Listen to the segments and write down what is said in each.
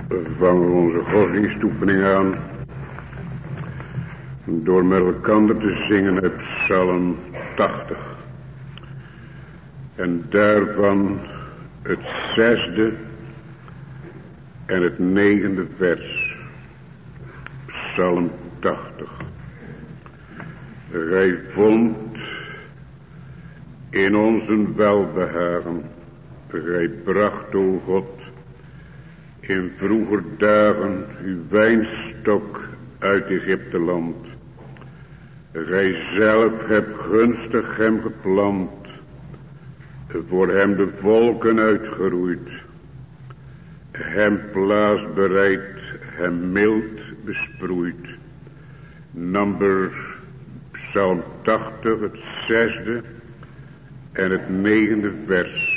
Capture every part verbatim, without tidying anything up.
vangen we onze godsdienstoefening aan door met elkander te zingen uit Psalm tachtig. En daarvan het zesde en het negende vers. Psalm tachtig. Gij vond in ons een welbehagen. Gij bracht, o God, in vroeger dagen uw wijnstok uit Egypteland. Gij zelf hebt gunstig hem geplant, voor hem de volken uitgeroeid, hem plaats bereid, hem mild besproeid. Nummer Psalm tachtig, het zesde en het negende vers.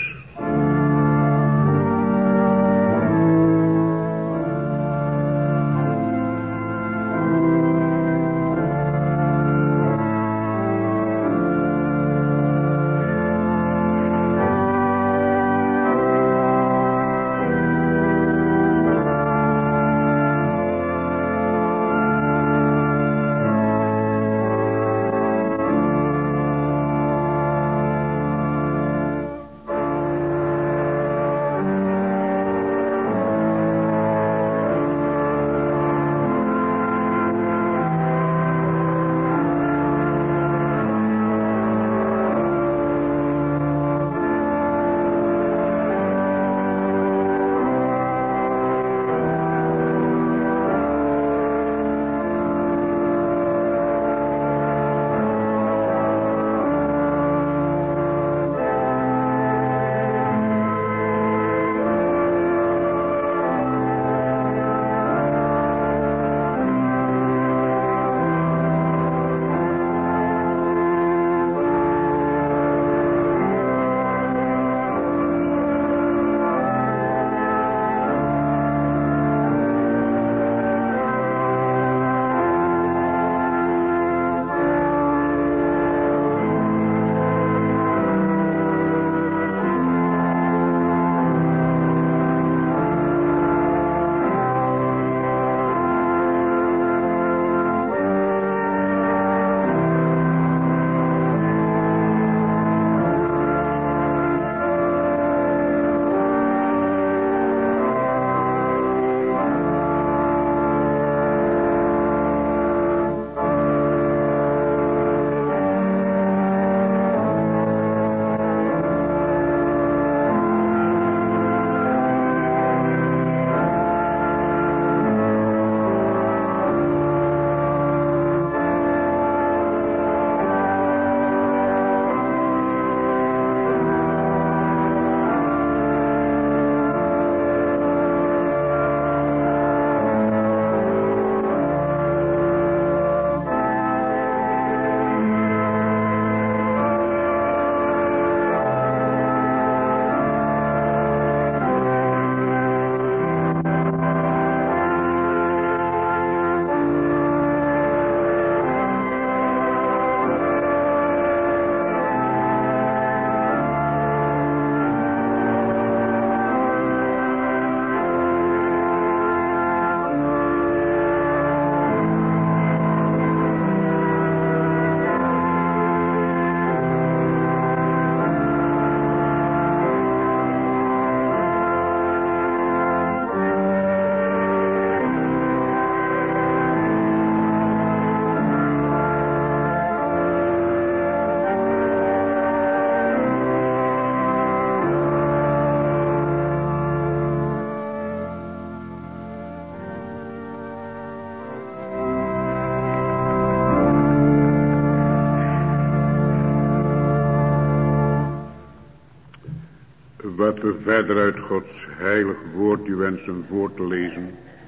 Wat we verder uit Gods heilig woord u wensen voor te lezen,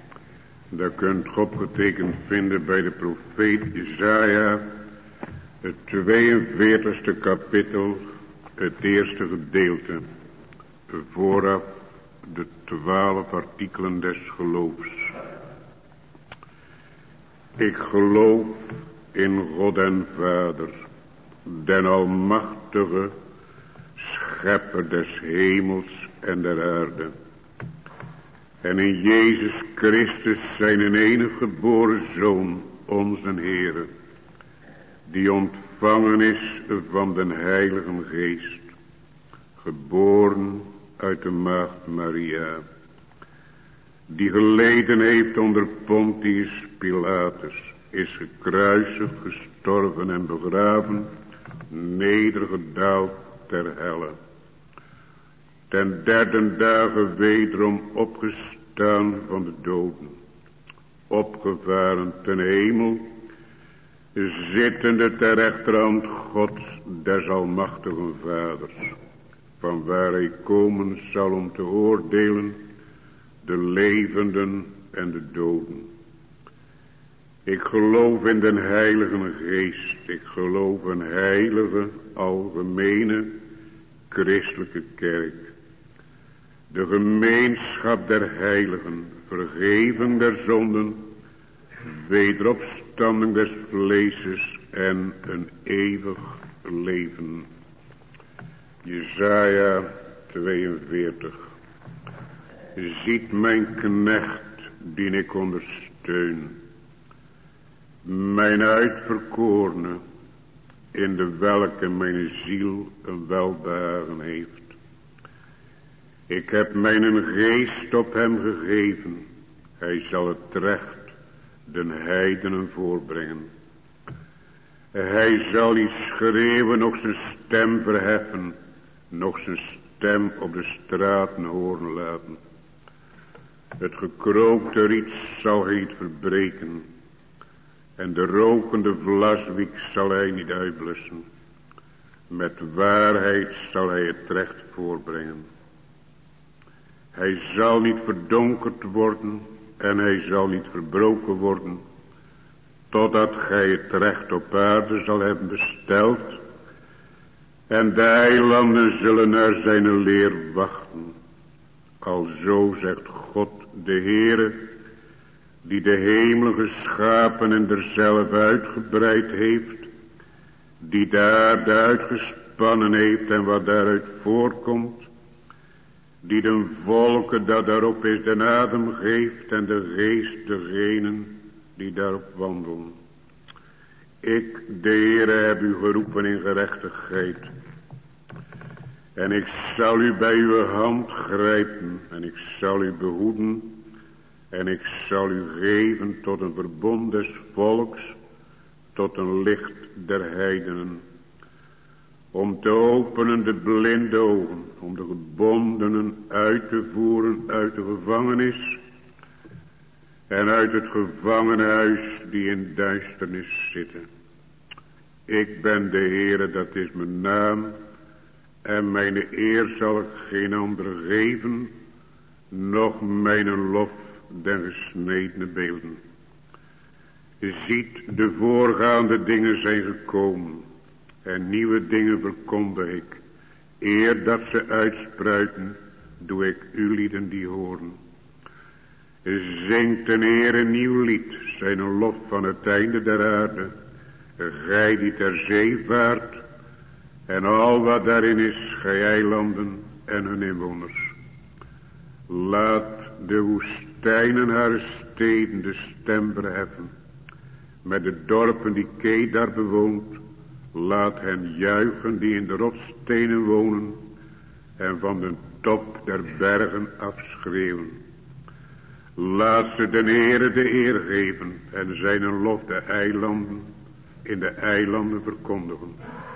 daar kunt God opgetekend vinden bij de profeet Jesaja, het tweeënveertigste kapitel, het eerste gedeelte, vooraf de twaalf artikelen des geloofs. Ik geloof in God en Vader, den almachtige, schepper des hemels en der aarde, en in Jezus Christus zijn enige geboren Zoon, onze Heere, die ontvangen is van den Heilige Geest, geboren uit de maagd Maria, die geleden heeft onder Pontius Pilatus, is gekruisigd, gestorven en begraven, nedergedaald ter helle. Ten derde dagen wederom opgestaan van de doden, opgevaren ten hemel, zittende ter rechterhand Gods des almachtigen Vaders, van waar hij komen zal om te oordelen de levenden en de doden. Ik geloof in den Heilige Geest, ik geloof een heilige, algemene, christelijke kerk, de gemeenschap der heiligen, vergeving der zonden, wederopstanding des vleeses en een eeuwig leven. Jesaja tweeënveertig. Ziet mijn knecht, die ik ondersteun, mijn uitverkorene, in de welke mijn ziel een welbehagen heeft. Ik heb mijn geest op hem gegeven, hij zal het recht den heidenen voorbrengen. Hij zal niet schreeuwen, noch zijn stem verheffen, noch zijn stem op de straten horen laten. Het gekrookte riet zal hij niet verbreken, en de rokende vlaswiek zal hij niet uitblussen. Met waarheid zal hij het recht voorbrengen. Hij zal niet verdonkerd worden, en hij zal niet verbroken worden, totdat gij het recht op aarde zal hebben besteld, en de eilanden zullen naar zijn leer wachten. Alzo zegt God de Heere, die de hemelen geschapen en derzelve uitgebreid heeft, die de aarde uitgespannen heeft en wat daaruit voorkomt, die de volken dat daarop is den adem geeft en de geest degenen die daarop wandelen. Ik, de Heere, heb u geroepen in gerechtigheid, en ik zal u bij uw hand grijpen, en ik zal u behoeden, en ik zal u geven tot een verbond des volks, tot een licht der heidenen, om te openen de blinde ogen, om de gebondenen uit te voeren uit de gevangenis, en uit het gevangenhuis die in duisternis zitten. Ik ben de Heere, dat is mijn naam, en mijn eer zal ik geen andere geven, noch mijn lof den gesnedene beelden. Ziet, de voorgaande dingen zijn gekomen, en nieuwe dingen verkondig ik. Eer dat ze uitspruiten, doe ik u lieden die horen. Zingt ten Heer een nieuw lied, zijn een lof van het einde der aarde. Gij die ter zee vaart, en al wat daarin is, gij eilanden en hun inwoners. Laat de woestijnen haar steden de stem verheffen, met de dorpen die Kedar bewoont. Laat hen juichen die in de rotsstenen wonen, en van de top der bergen afschreeuwen. Laat ze den Heere de eer geven, en zijn een lof de eilanden, in de eilanden verkondigen.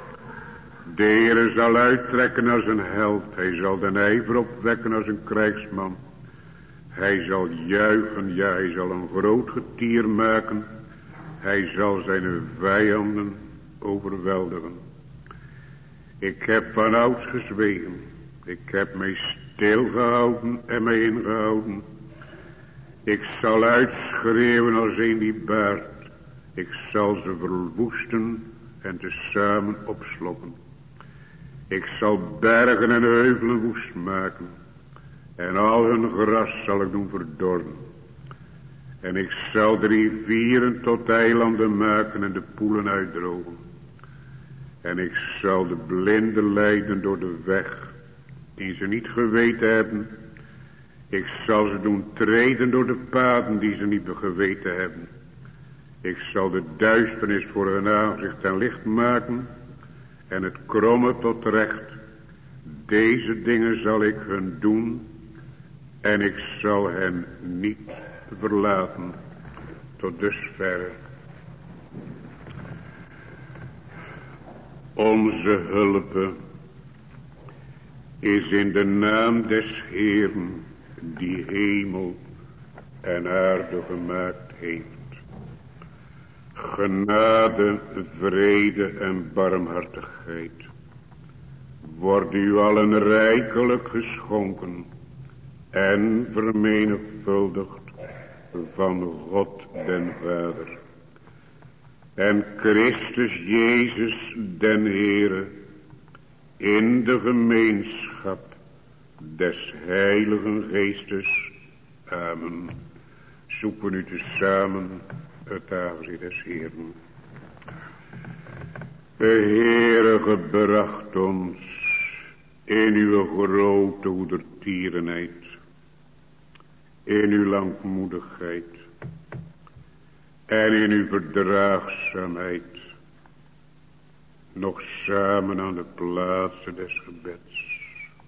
De Heere zal uittrekken als een held, hij zal den ijver opwekken als een krijgsman. Hij zal juichen, ja, hij zal een groot getier maken, hij zal zijn vijanden overweldigen. Ik heb van ouds gezwegen, ik heb mij stilgehouden en mij ingehouden. Ik zal uitschreeuwen als een die baart, ik zal ze verwoesten en tezamen opslokken. Ik zal bergen en heuvelen woest maken, en al hun gras zal ik doen verdorren. En ik zal de rivieren tot eilanden maken en de poelen uitdrogen. En ik zal de blinden leiden door de weg, die ze niet geweten hebben. Ik zal ze doen treden door de paden die ze niet geweten hebben. Ik zal de duisternis voor hun aangezicht en licht maken en het kromme tot recht. Deze dingen zal ik hun doen en ik zal hen niet verlaten. Tot dusverre. Onze hulp is in de naam des Heeren, die hemel en aarde gemaakt heeft. Genade, vrede en barmhartigheid worden u allen rijkelijk geschonken en vermenigvuldigd van God den Vader en Christus Jezus den Heere in de gemeenschap des Heiligen Geestes. Amen. Zoeken u tezamen het aangezicht des Heeren. De Heere gebracht ons in uw grote goedertierenheid, in uw langmoedigheid en in uw verdraagzaamheid, nog samen aan de plaatsen des gebeds.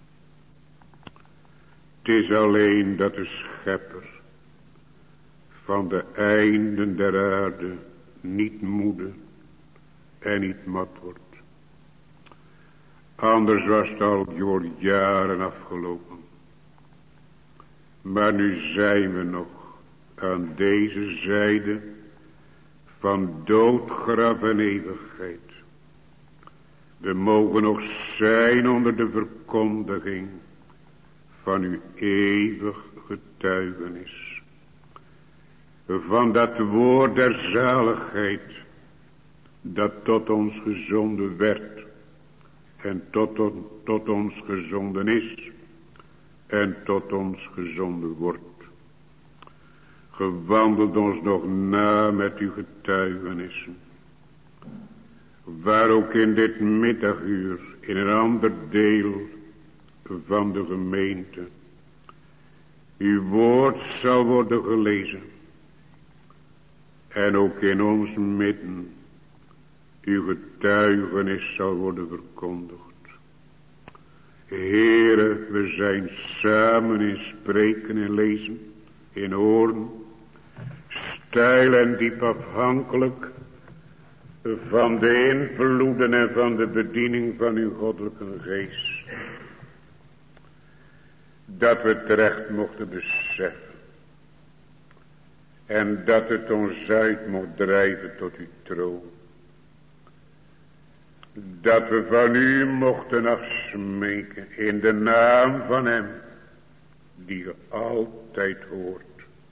Het is alleen dat de Schepper van de einden der aarde niet moede en niet mat wordt. Anders was het al door jaren afgelopen. Maar nu zijn we nog aan deze zijde van dood, graf en eeuwigheid. We mogen nog zijn onder de verkondiging van uw eeuwig getuigenis. Van dat woord der zaligheid, dat tot ons gezonden werd en tot, tot, tot ons gezonden is en tot ons gezonden wordt. Gewandeld ons nog na met uw getuigenissen, waar ook in dit middaguur in een ander deel van de gemeente uw woord zal worden gelezen en ook in ons midden uw getuigenis zal worden verkondigd. Heere, we zijn samen in spreken en lezen, in horen, steil en diep afhankelijk van de invloeden en van de bediening van uw goddelijke geest. Dat we terecht mochten beseffen en dat het ons uit mocht drijven tot uw troon. Dat we van u mochten afsmeken in de naam van hem die je altijd hoort.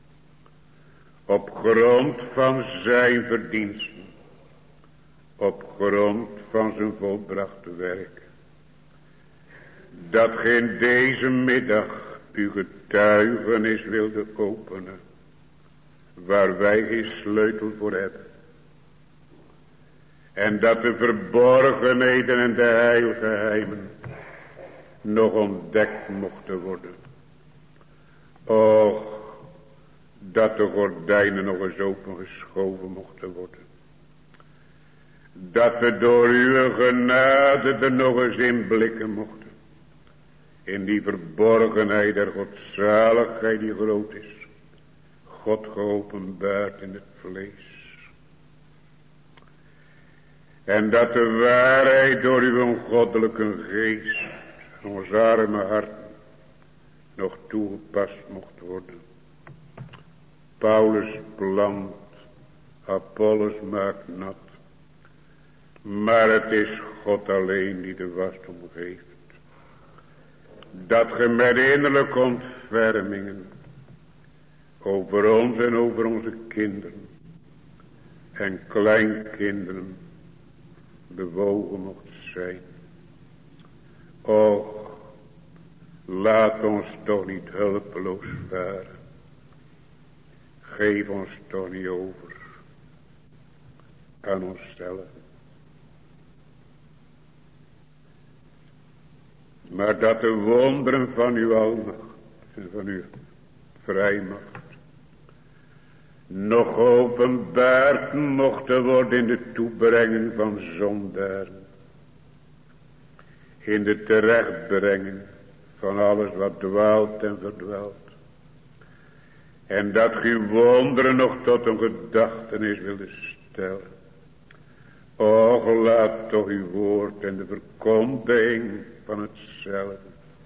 Op grond van zijn verdiensten. Op grond van zijn volbrachte werk. Dat ge in deze middag uw getuigenis wilde openen. Waar wij geen sleutel voor hebben. En dat de verborgenheden en de heilgeheimen nog ontdekt mochten worden. Och, dat de gordijnen nog eens opengeschoven mochten worden. Dat we door uw genade er nog eens in blikken mochten. In die verborgenheid der godzaligheid die groot is. God geopenbaard in het vlees. En dat de waarheid door uw goddelijke geest aan ons arme harten nog toegepast mocht worden. Paulus plant, Apollos maakt nat. Maar het is God alleen die de wasdom geeft. Dat ge met innerlijke ontfermingen over ons en over onze kinderen en kleinkinderen bewogen mocht zijn. Och, laat ons toch niet hulpeloos varen. Geef ons toch niet over aan onszelf. Maar dat de wonderen van uw almacht en van uw vrijmacht nog openbaard mochten worden in de toebrenging van zondaren, in de terechtbrenging van alles wat dwaalt en verdwaalt. En dat uw wonderen nog tot een gedachtenis wilde stellen. Och, laat toch uw woord en de verkondiging van hetzelfde.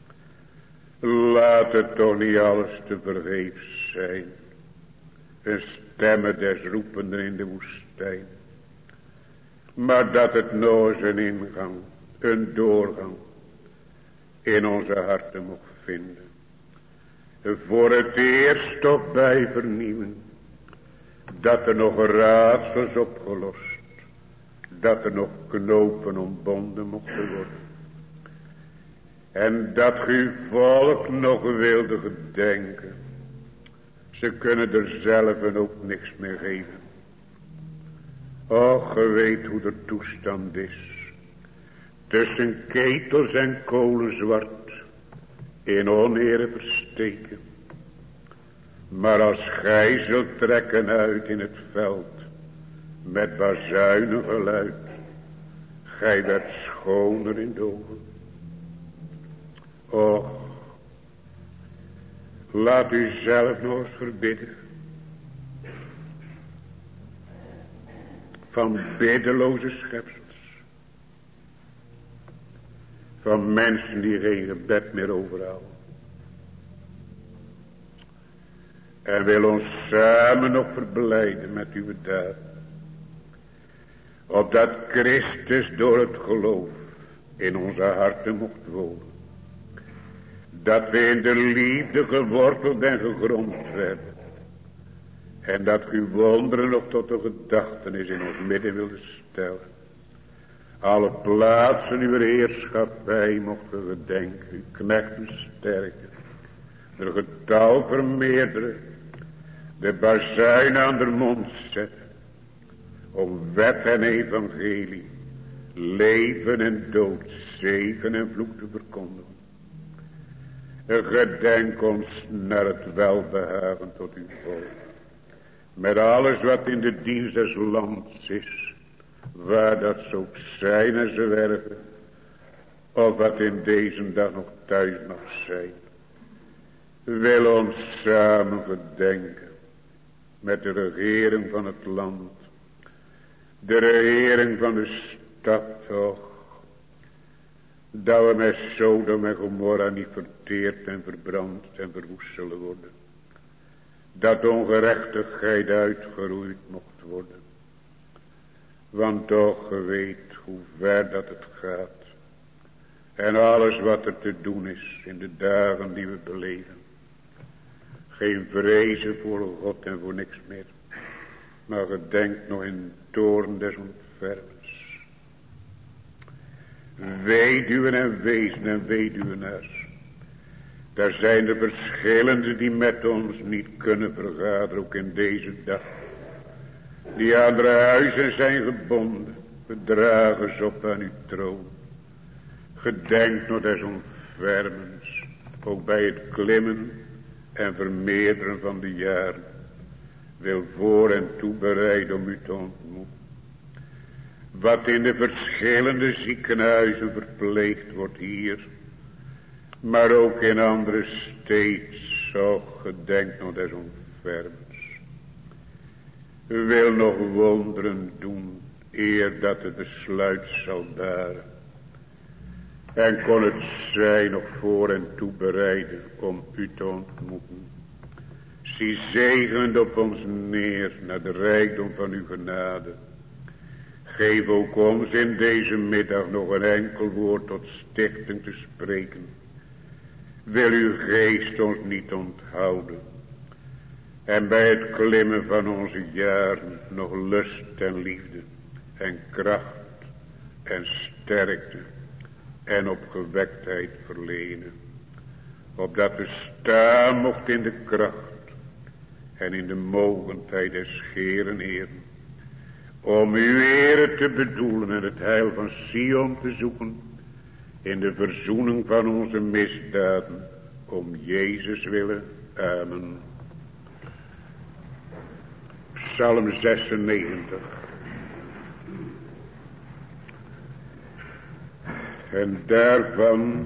Laat het toch niet alles te vergeefs zijn. Een stemme des roependen in de woestijn. Maar dat het nou zijn ingang, een doorgang in onze harten mocht vinden. Voor het eerst toch bij vernieuwing. Dat er nog raadsels opgelost. Dat er nog knopen ontbonden mochten worden. En dat uw volk nog wilde gedenken. Ze kunnen er zelf ook niks meer geven. Och, ge weet hoe de toestand is. Tussen ketels en kolen zwart. In onere versteken. Maar als gij zult trekken uit in het veld. Met bazuinen geluid. Gij werd schoner in de ogen. Och. Laat u zelf nog eens verbidden. Van biddeloze schepsels. Van mensen die geen gebed meer overhouden. En wil ons samen nog verblijden met uw daad. Opdat Christus door het geloof in onze harten mocht wonen. Dat we in de liefde geworteld en gegrond werden. En dat uw wonderen nog tot de gedachtenis in ons midden wilde stellen. Alle plaatsen uw heerschappij mochten gedenken. Uw knechten sterken. De getal vermeerderen. De bazuin aan de mond zetten. Om wet en evangelie. Leven en dood. Zegen en vloek te verkondigen. Gedenk ons naar het welbehagen tot uw volk. Met alles wat in de dienst des lands is. Waar dat ze ook zijn en ze werken. Of wat in deze dag nog thuis mag zijn. Wil ons samen gedenken. Met de regering van het land. De regering van de stad toch. Dat we met Sodom en Gomorra niet verteerd en verbrand en verwoest zullen worden. Dat ongerechtigheid uitgeroeid mocht worden. Want toch ge weet hoe ver dat het gaat. En alles wat er te doen is in de dagen die we beleven. Geen vrezen voor God en voor niks meer. Maar gedenk nog in toorn des ontfermens. Weduwen en wezen en weduwenaars. Daar zijn de verschillende die met ons niet kunnen vergaderen, ook in deze dag. Die aan de huizen zijn gebonden, bedragen ze op aan uw troon. Gedenk nog des ontfermens, ook bij het klimmen en vermeerderen van de jaren. Wil voor en toebereiden om u te ontmoeten. Wat in de verschillende ziekenhuizen verpleegd wordt hier. Maar ook in andere steeds. Zo gedenk nog des ontfermens. U wil nog wonderen doen. Eer dat het besluit zal baren. En kon het zij nog voor en toebereiden. Om u te ontmoeten. Zie zegenend op ons neer. Naar de rijkdom van uw genade. Geef ook ons in deze middag nog een enkel woord tot stichting te spreken. Wil uw geest ons niet onthouden. En bij het klimmen van onze jaren nog lust en liefde en kracht en sterkte en opgewektheid verlenen. Opdat we staan mocht in de kracht en in de mogendheid des Heeren Heeren. Om uw ere te bedoelen en het heil van Sion te zoeken. In de verzoening van onze misdaden. om Jezus willen. Amen. Psalm zesennegentig. En daarvan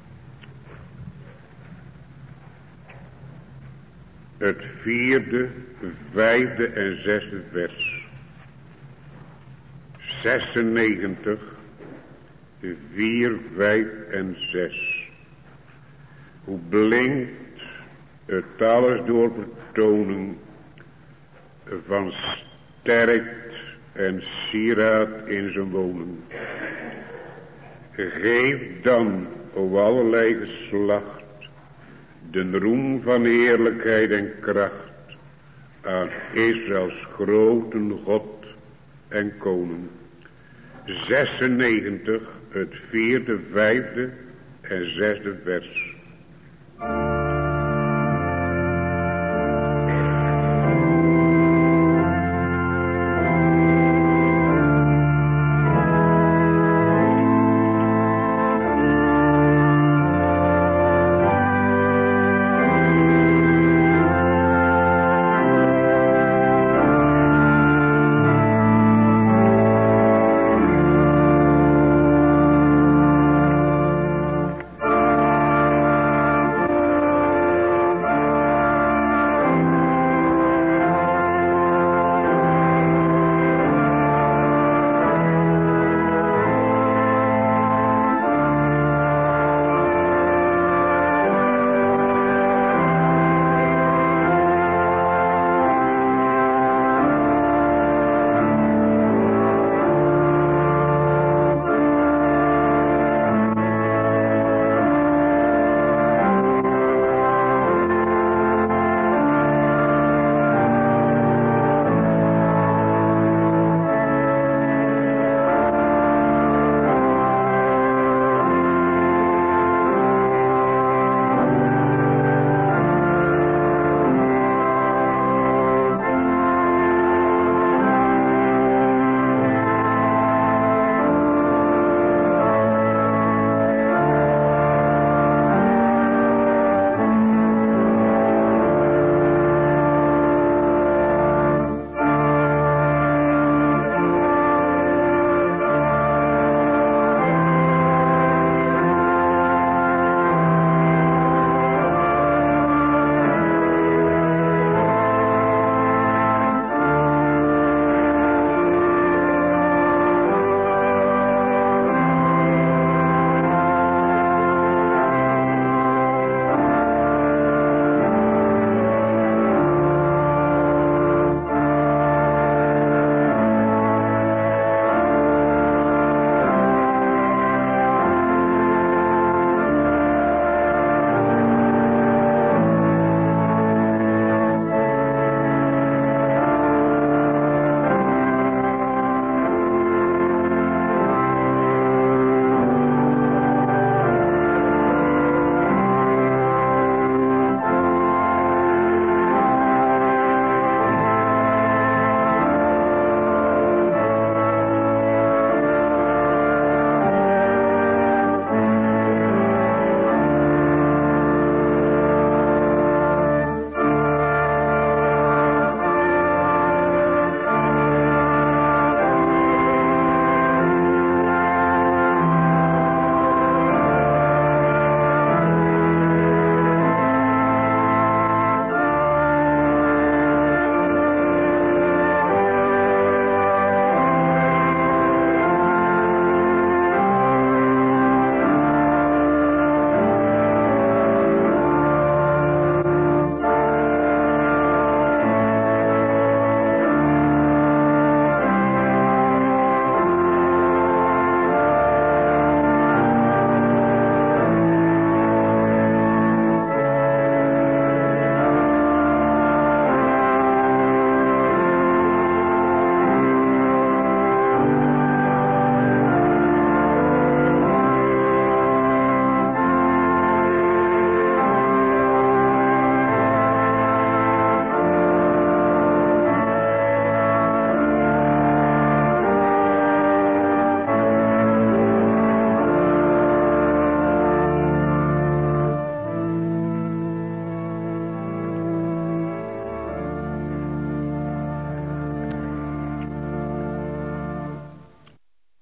het vierde, vijfde en zesde vers. zesennegentig, vier, vijf en zes. Hoe blinkt het alles door vertoning van sterkt en sieraad in zijn wonen. Geef dan, o allerlei geslacht, de roem van heerlijkheid en kracht aan Israëls grote God en koning. zesennegentig, het vierde, vijfde en zesde vers.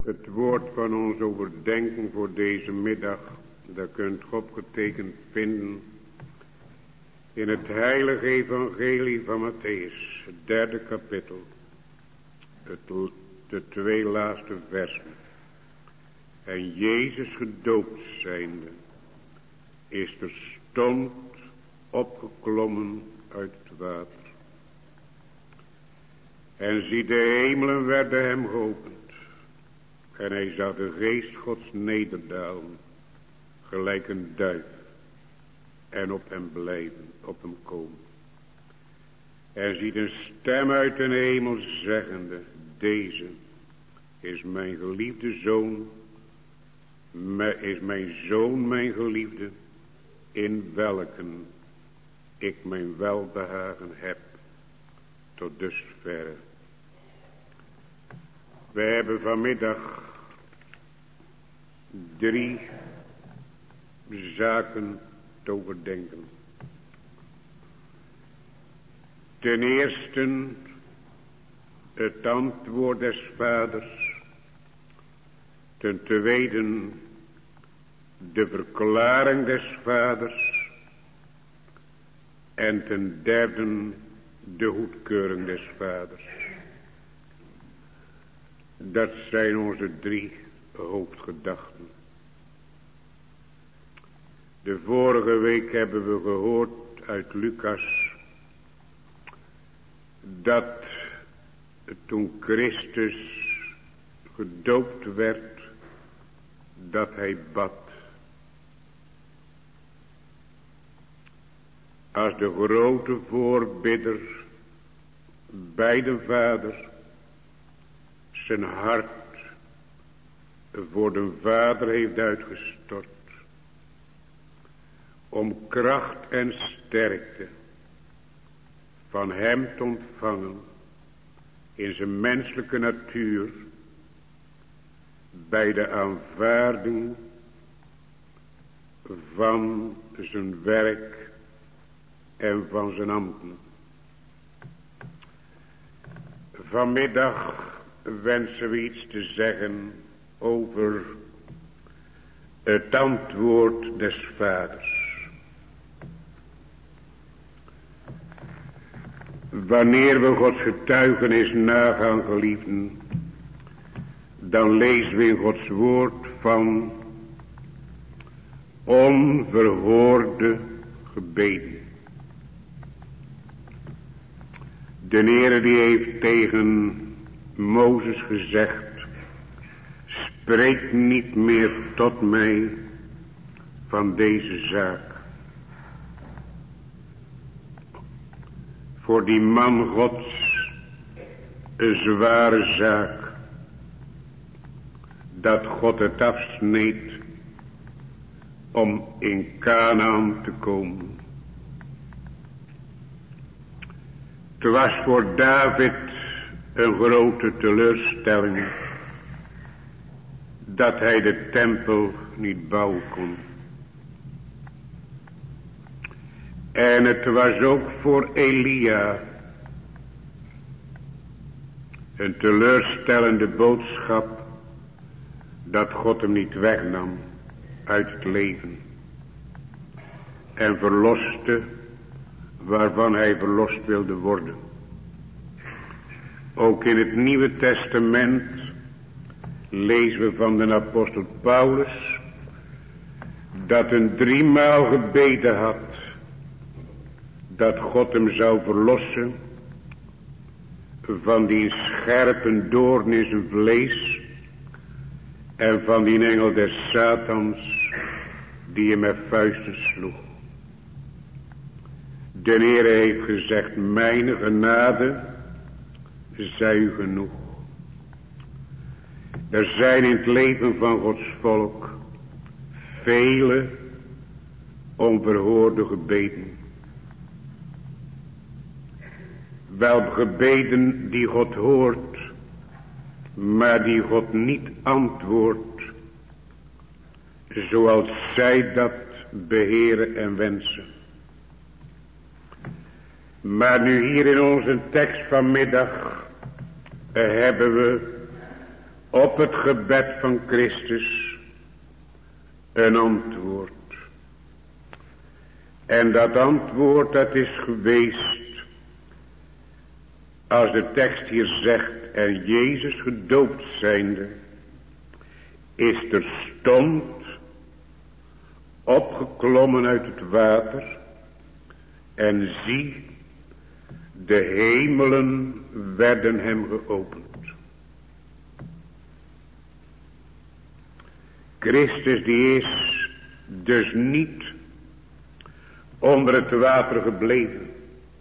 Het woord van ons overdenking voor deze middag, dat kunt u opgetekend vinden in het heilige evangelie van Mattheüs, het derde kapittel, het, de twee laatste versen. En Jezus gedoopt zijnde, is terstond opgeklommen uit het water. En zie, de hemelen werden hem geopend. En hij zag de geest Gods nederdalen, gelijk een duif, en op hem blijven, op hem komen. En ziet een stem uit de hemel zeggende, deze is mijn geliefde zoon, is mijn zoon mijn geliefde, in welken ik mijn welbehagen heb. Tot dusverre. We hebben vanmiddag drie zaken te overdenken. Ten eerste het antwoord des vaders. Ten tweede de verklaring des vaders. En ten derde de goedkeuring des vaders. Dat zijn onze drie hoofdgedachten. De vorige week hebben we gehoord uit Lucas dat toen Christus gedoopt werd, dat hij bad. Als de grote voorbidder bij de Vader zijn hart voor de Vader heeft uitgestort, om kracht en sterkte van hem te ontvangen in zijn menselijke natuur, bij de aanvaarding van zijn werk en van zijn ambten. Vanmiddag wensen we iets te zeggen over het antwoord des vaders. Wanneer we Gods getuigenis nagaan, geliefden, dan lezen we in Gods woord van onverhoorde gebeden. De Heere die heeft tegen Mozes gezegd, spreek niet meer tot mij van deze zaak. Voor die man Gods een zware zaak, dat God het afsneed om in Kanaan te komen. Het was voor David een grote teleurstelling dat hij de tempel niet bouwen kon. En het was ook voor Elia een teleurstellende boodschap dat God hem niet wegnam uit het leven en verloste waarvan hij verlost wilde worden. Ook in het Nieuwe Testament lezen we van de apostel Paulus dat een driemaal gebeden had dat God hem zou verlossen van die scherpe doorn in zijn vlees en van die engel des Satans die hem met vuisten sloeg. De Heere heeft gezegd, mijn genade zij u genoeg. Er zijn in het leven van Gods volk vele onverhoorde gebeden. Wel gebeden die God hoort, maar die God niet antwoordt, zoals zij dat beheren en wensen. Maar nu hier in onze tekst vanmiddag hebben we op het gebed van Christus een antwoord. En dat antwoord dat is geweest, als de tekst hier zegt, en Jezus gedoopt zijnde, is terstond opgeklommen uit het water, en zie, de hemelen werden hem geopend. Christus die is dus niet onder het water gebleven.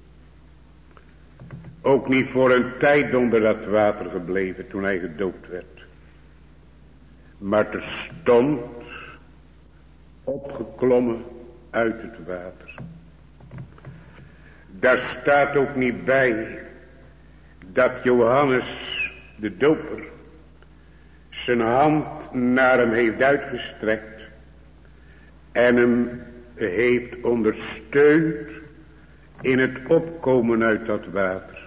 Ook niet voor een tijd onder dat water gebleven toen hij gedoopt werd. Maar terstond opgeklommen uit het water. Daar staat ook niet bij dat Johannes de doper zijn hand naar hem heeft uitgestrekt en hem heeft ondersteund in het opkomen uit dat water.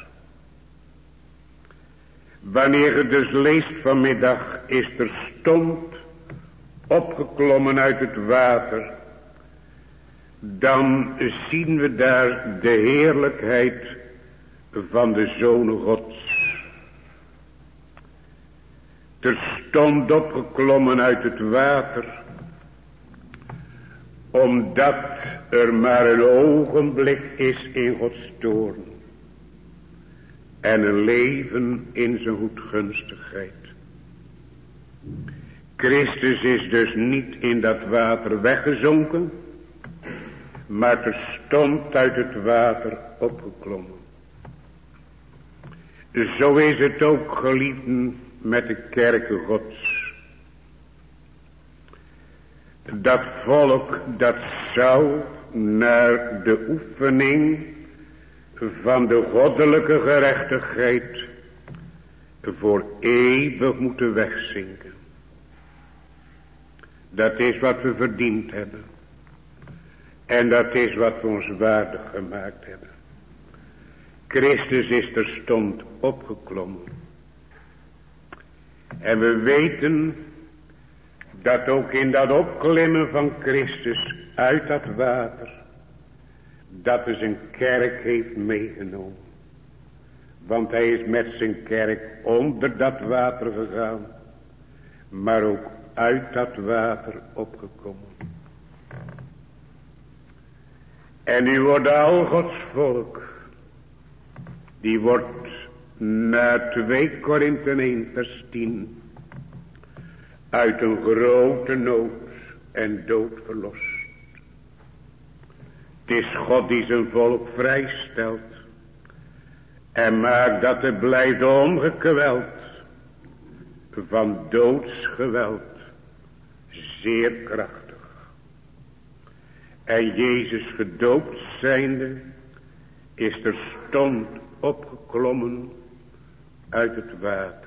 Wanneer je dus leest vanmiddag, is terstond opgeklommen uit het water, dan zien we daar de heerlijkheid van de Zoon Gods. Terstond opgeklommen uit het water, omdat er maar een ogenblik is in Gods toorn en een leven in zijn goedgunstigheid. Christus is dus niet in dat water weggezonken, maar terstond uit het water opgeklommen. Zo is het ook, geliefden, met de kerken Gods. Dat volk dat zou naar de oefening van de goddelijke gerechtigheid voor eeuwig moeten wegzinken. Dat is wat we verdiend hebben. En dat is wat we ons waardig gemaakt hebben. Christus is terstond opgeklommen. En we weten dat ook in dat opklimmen van Christus uit dat water, dat hij zijn kerk heeft meegenomen. Want hij is met zijn kerk onder dat water gegaan, maar ook uit dat water opgekomen. En nu wordt al Gods volk, die wordt naar twee Korinthe één vers tien uit een grote nood en dood verlost. Het is God die zijn volk vrijstelt en maakt dat het blijft ongekweld van doodsgeweld, zeer krachtig. En Jezus gedoopt zijnde is terstond opgeklommen uit het water.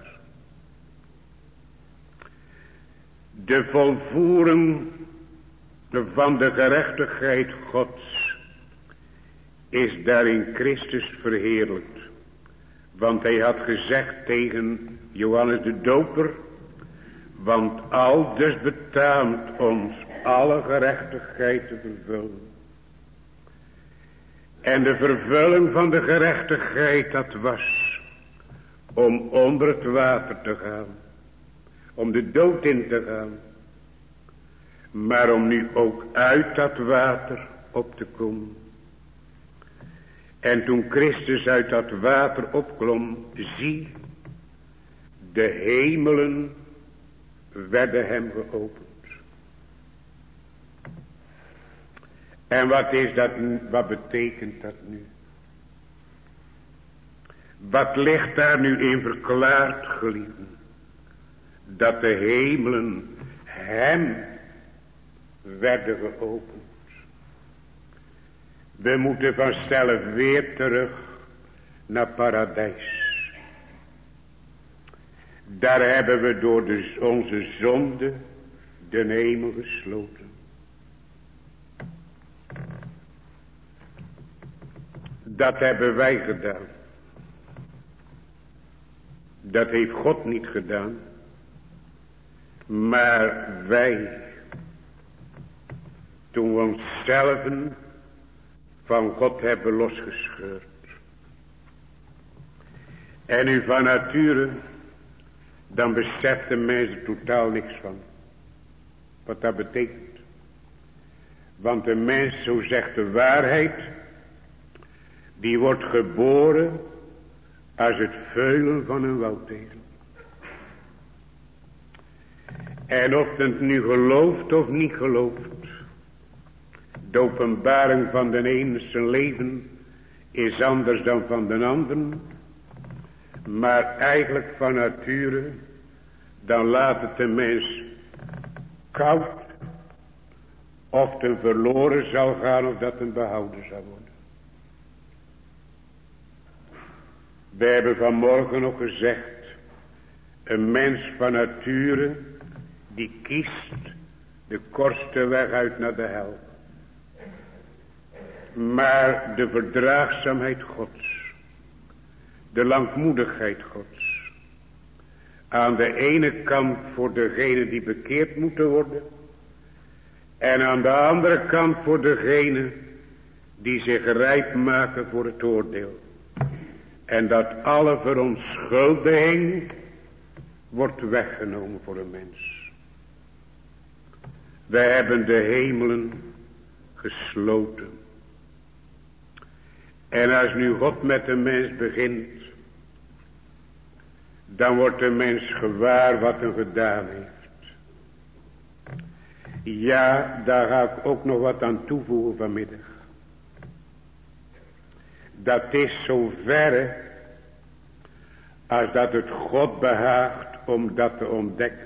De volvoering van de gerechtigheid Gods is daarin Christus verheerlijkt. Want hij had gezegd tegen Johannes de doper, want aldus betaamt ons alle gerechtigheid te vervullen. En de vervulling van de gerechtigheid, dat was om onder het water te gaan. Om de dood in te gaan. Maar om nu ook uit dat water op te komen. En toen Christus uit dat water opklom, zie, de hemelen werden hem geopend. En wat is dat, wat betekent dat nu? Wat ligt daar nu in verklaard, geliefden? Dat de hemelen hem werden geopend. We moeten vanzelf weer terug naar paradijs. Daar hebben we door de, onze zonde de hemel gesloten. Dat hebben wij gedaan. Dat heeft God niet gedaan. Maar wij, toen we onszelf van God hebben losgescheurd. En nu van nature, dan beseft de mens er totaal niks van. Wat dat betekent. Want de mens, zo zegt de waarheid, die wordt geboren als het veulen van een woudtegel. En of het nu gelooft of niet gelooft, de openbaring van de ene zijn leven is anders dan van de anderen. Maar eigenlijk van nature, dan laat het de mens koud. Of het verloren zal gaan of dat een behouden zal worden. We hebben vanmorgen nog gezegd, een mens van nature die kiest de kortste weg uit naar de hel. Maar de verdraagzaamheid Gods, de langmoedigheid Gods, aan de ene kant voor degene die bekeerd moeten worden, en aan de andere kant voor degene die zich rijp maken voor het oordeel. En dat alle verontschuldiging wordt weggenomen voor een mens. Wij hebben de hemelen gesloten. En als nu God met de mens begint, dan wordt de mens gewaar wat hij gedaan heeft. Ja, daar ga ik ook nog wat aan toevoegen vanmiddag. Dat is zo verre als dat het God behaagt om dat te ontdekken.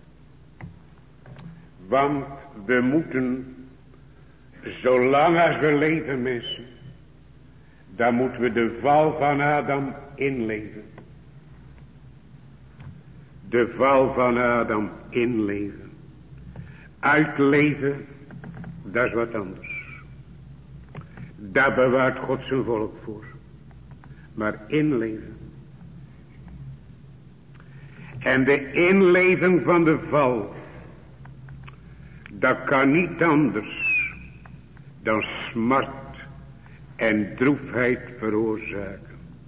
Want we moeten, zolang als we leven mensen, dan moeten we de val van Adam inleven. De val van Adam inleven. Uitleven, dat is wat anders. Daar bewaart God zijn volk voor. Maar inleven. En de inleving van de val, dat kan niet anders dan smart en droefheid veroorzaken.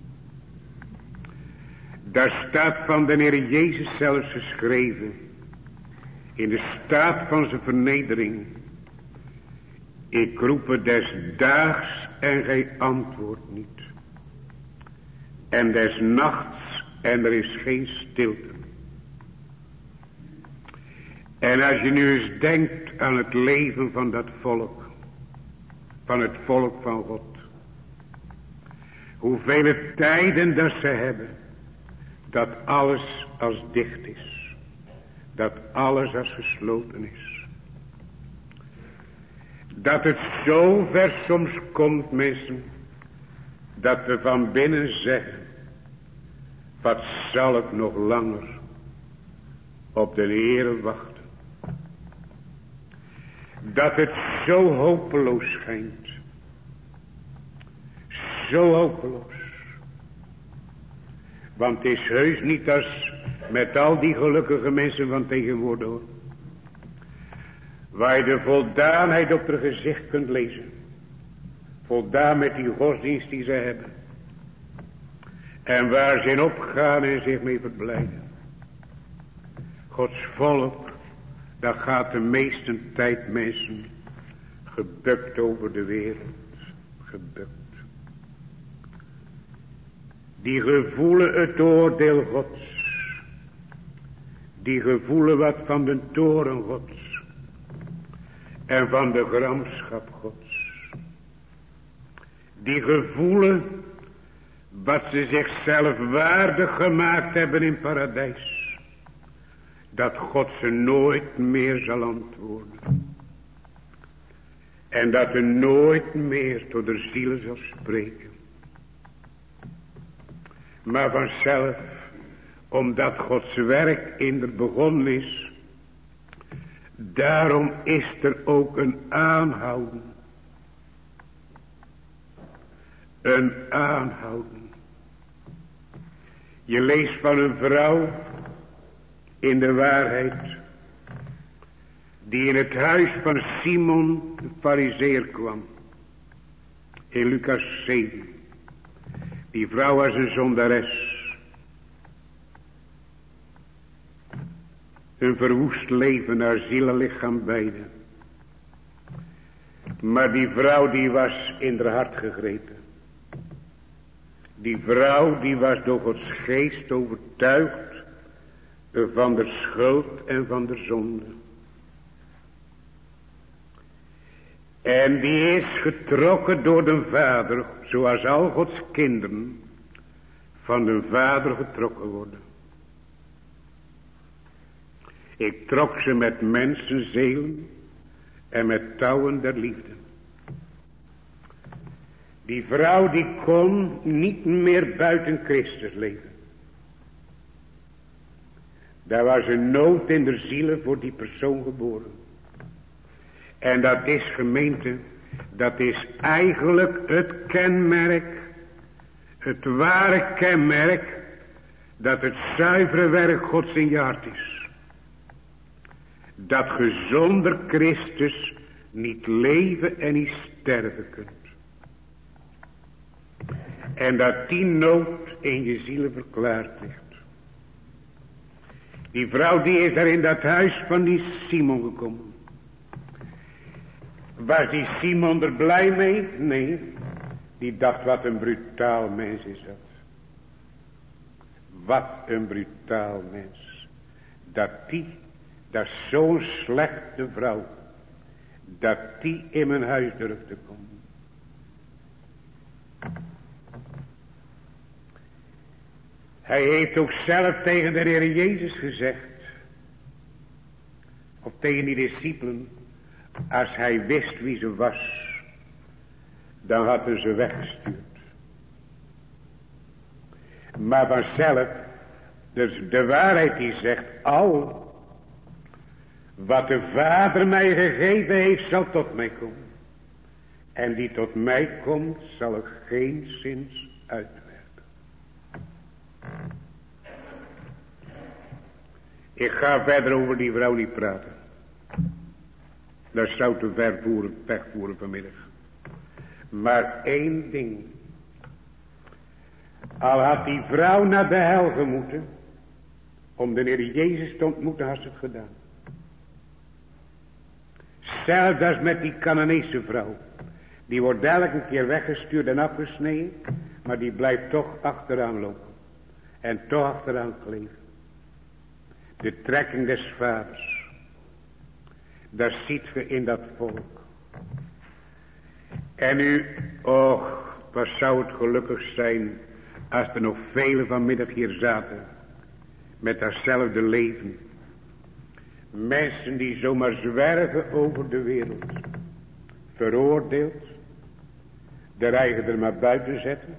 Daar staat van de Heer Jezus zelfs geschreven, in de staat van zijn vernedering: ik roep des daags en gij antwoordt niet. En des nachts en er is geen stilte. En als je nu eens denkt aan het leven van dat volk, van het volk van God, hoeveel tijden dat ze hebben, dat alles als dicht is, dat alles als gesloten is. Dat het zo ver soms komt, mensen, dat we van binnen zeggen: wat zal ik nog langer op de Heere wachten? Dat het zo hopeloos schijnt. Zo hopeloos. Want het is heus niet als met al die gelukkige mensen van tegenwoordig, hoor, waar je de voldaanheid op haar gezicht kunt lezen. Voldaan met die godsdienst die ze hebben. En waar ze in opgaan en zich mee verblijden. Gods volk, dat gaat de meeste tijd, mensen, gebukt over de wereld. Gebukt. Die gevoelen het oordeel Gods. Die gevoelen wat van de toren Gods. En van de gramschap Gods. Die gevoelen wat ze zichzelf waardig gemaakt hebben in paradijs. Dat God ze nooit meer zal antwoorden. En dat er nooit meer tot de zielen zal spreken. Maar vanzelf, omdat Gods werk in er begonnen is, daarom is er ook een aanhouden. Een aanhouden. Je leest van een vrouw in de waarheid die in het huis van Simon de Farizeer kwam. In Lucas zeven. Die vrouw was een zondares. Een verwoest leven, haar ziel en lichaam beide. Maar die vrouw die was in haar hart gegrepen. Die vrouw die was door Gods geest overtuigd van de schuld en van de zonde. En die is getrokken door de Vader, zoals al Gods kinderen van de Vader getrokken worden. Ik trok ze met mensenzelen en met touwen der liefde. Die vrouw die kon niet meer buiten Christus leven. Daar was een nood in de zielen voor die persoon geboren. En dat is, gemeente, dat is eigenlijk het kenmerk, het ware kenmerk, dat het zuivere werk Gods in je hart is. Dat ge zonder Christus niet leven en niet sterven kunt. En dat die nood in je zielen verklaard ligt. Die vrouw die is daar in dat huis van die Simon gekomen. Was die Simon er blij mee? Nee. Die dacht, wat een brutaal mens is dat. Wat een brutaal mens. Dat die, dat zo'n slechte vrouw, dat die in mijn huis durft te komen. Hij heeft ook zelf tegen de Heer Jezus gezegd, of tegen die discipelen, als hij wist wie ze was, dan had hij ze weggestuurd. Maar vanzelf, dus de waarheid die zegt, al wat de Vader mij gegeven heeft, zal tot mij komen. En die tot mij komt, zal er geen zins uitwerken. Ik ga verder over die vrouw niet praten. Dat zou te ver voeren, wegvoeren vanmiddag. Maar één ding. Al had die vrouw naar de hel gemoeten, om de Heer Jezus te ontmoeten, had ze het gedaan. Zelfs als met die Canaanese vrouw. Die wordt elke keer weggestuurd en afgesneden, maar die blijft toch achteraan lopen. En toch achteraan kleven. De trekking des vaders. Dat ziet ge in dat volk. En nu, och, wat zou het gelukkig zijn als er nog velen vanmiddag hier zaten. Met datzelfde leven. Mensen die zomaar zwerven over de wereld. Veroordeeld. De eigen er maar buiten zetten.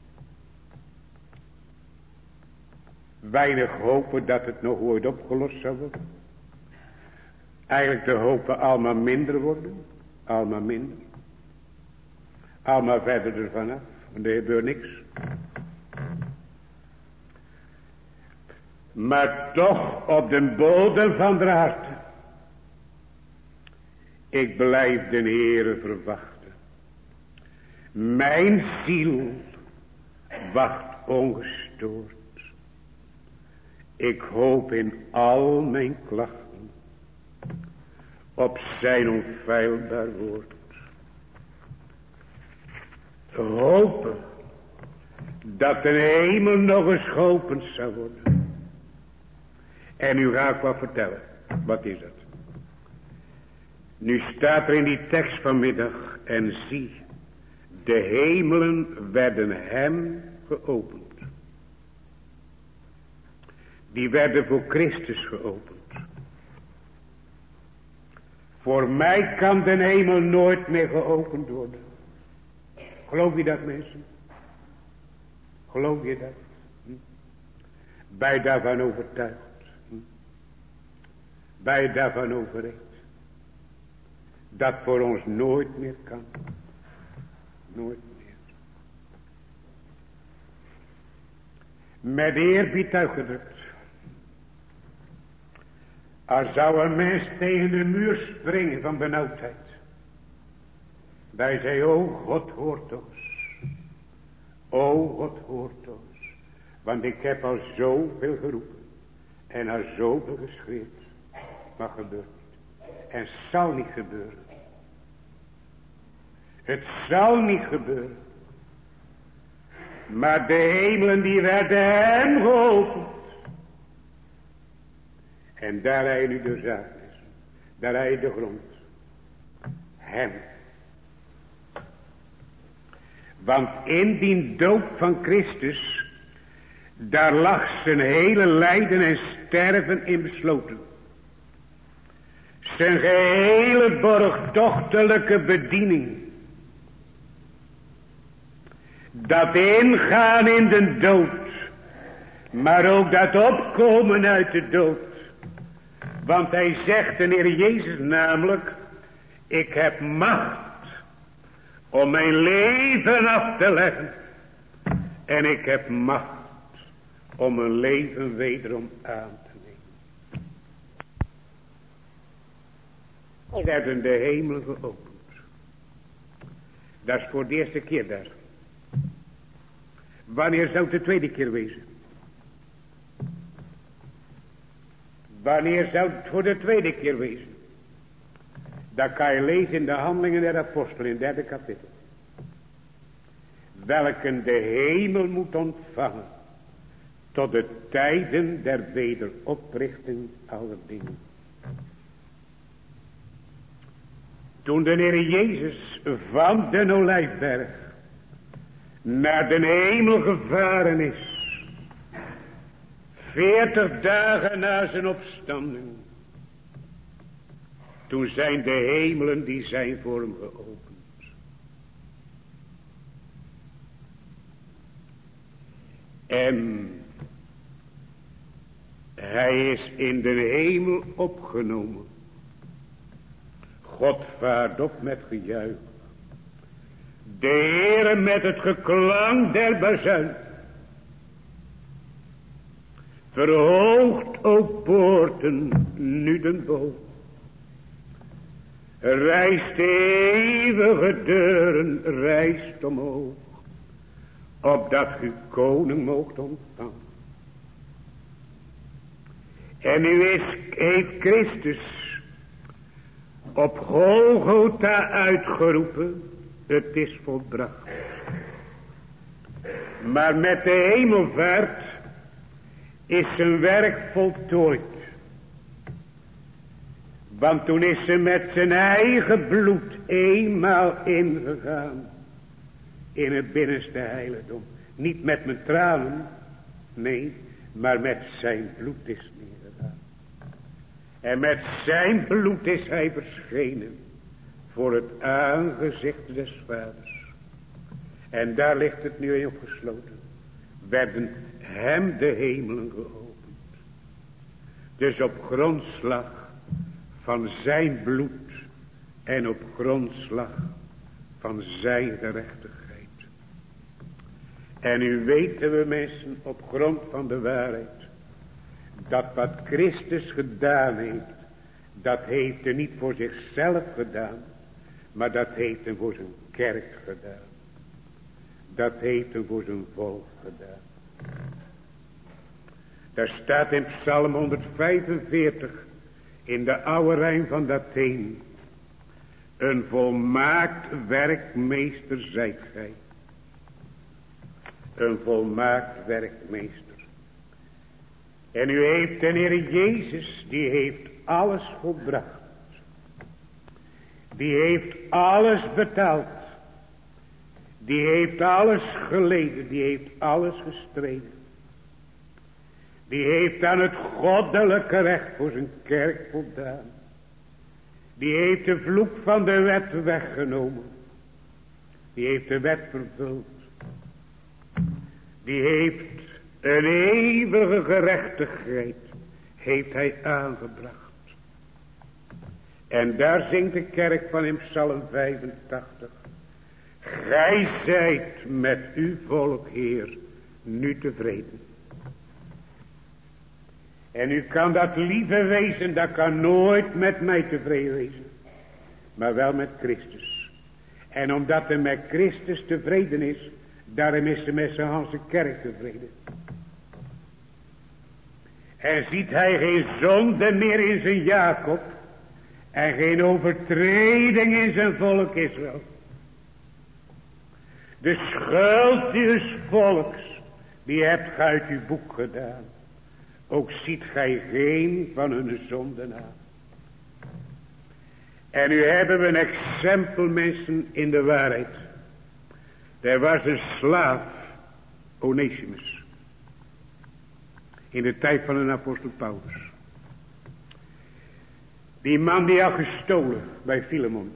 Weinig hopen dat het nog ooit opgelost zou worden. Eigenlijk de hopen allemaal minder worden. Allemaal minder. Allemaal verder ervan af. Want er gebeurt niks. Maar toch op de bodem van de harten. Ik blijf de Heere verwachten. Mijn ziel wacht ongestoord. Ik hoop in al mijn klachten op zijn onfeilbaar woord. Hopen dat de hemel nog eens geopend zou worden. En nu ga ik wat vertellen. Wat is het? Nu staat er in die tekst vanmiddag, en zie, de hemelen werden hem geopend. Die werden voor Christus geopend. Voor mij kan de hemel nooit meer geopend worden. Geloof je dat, mensen? Geloof je dat? Hm? Ben je daarvan overtuigd? Hm? Ben je daarvan overreed? Dat voor ons nooit meer kan. Nooit meer. Met eerbied uitgedrukt. Als zou een mens tegen de muur springen van benauwdheid. Wij zei, o God hoort ons. O God hoort ons. Want ik heb al zoveel geroepen. En al zoveel geschreeuwd. Maar gebeurt niet. En zal niet gebeuren. Het zal niet gebeuren. Maar de hemelen die werden hem geopend. En daar hij nu de zaak is. Daar hij de grond. Hem. Want in die doop van Christus. Daar lag zijn hele lijden en sterven in besloten. Zijn gehele borgtochtelijke bediening. Dat ingaan in de dood. Maar ook dat opkomen uit de dood. Want hij zegt, de Heer Jezus namelijk. Ik heb macht. Om mijn leven af te leggen. En ik heb macht. Om mijn leven wederom aan te nemen. Er werden de hemelen geopend. Dat is voor de eerste keer daar. Wanneer zou het de tweede keer wezen? Wanneer zou het voor de tweede keer wezen? Dat kan je lezen in de Handelingen der Apostelen in het derde kapitel. Welke de hemel moet ontvangen. Tot de tijden der wederoprichting aller dingen. Toen de Heer Jezus van de Olijfberg naar de hemel gevaren is. Veertig dagen na zijn opstanding. Toen zijn de hemelen die zijn voor hem geopend. En hij is in de hemel opgenomen. God vaart op met gejuich. De Heere met het geklank der bazuin. Verhoogt, o poorten, nu den boog. Rijst de eeuwige deuren, rijst omhoog. Opdat u koning moogt ontvangen. En nu is, heeft Christus op Golgotha uitgeroepen. Het is volbracht. Maar met de hemelvaart is zijn werk voltooid. Want toen is ze met zijn eigen bloed eenmaal ingegaan. In het binnenste heiligdom. Niet met mijn tranen. Nee, maar met zijn bloed is neergegaan. En met zijn bloed is hij verschenen. Voor het aangezicht des vaders. En daar ligt het nu in opgesloten. Werden hem de hemelen geopend. Dus op grondslag van zijn bloed. En op grondslag van zijn gerechtigheid. En nu weten we mensen op grond van de waarheid. Dat wat Christus gedaan heeft. Dat heeft hij niet voor zichzelf gedaan. Maar dat heeft hij voor zijn kerk gedaan. Dat heeft hij voor zijn volk gedaan. Daar staat in Psalm honderdvijfenveertig. In de oude Rijn van Datheen. Een volmaakt werkmeester zijt gij. Een volmaakt werkmeester. En u heeft de Heer Jezus, die heeft alles volbracht. Die heeft alles betaald. Die heeft alles geleden. Die heeft alles gestreden. Die heeft aan het goddelijke recht voor zijn kerk voldaan. Die heeft de vloek van de wet weggenomen. Die heeft de wet vervuld. Die heeft een eeuwige gerechtigheid. Heeft hij aangebracht. En daar zingt de kerk van in Psalm vijfentachtig. Gij zijt met uw volk, Heer, nu tevreden. En u kan dat lieve wezen, dat kan nooit met mij tevreden wezen. Maar wel met Christus. En omdat hij met Christus tevreden is, daarom is hij met zijn Hanse kerk tevreden. En ziet hij geen zonde meer in zijn Jacob. En geen overtreding in zijn volk Israël. De schuld des volks, die hebt gij uit uw boek gedaan. Ook ziet gij geen van hun zonden aan. En nu hebben we een exempel, mensen, in de waarheid. Er was een slaaf, Onesimus. In de tijd van een apostel Paulus. Die man die had gestolen bij Filemon.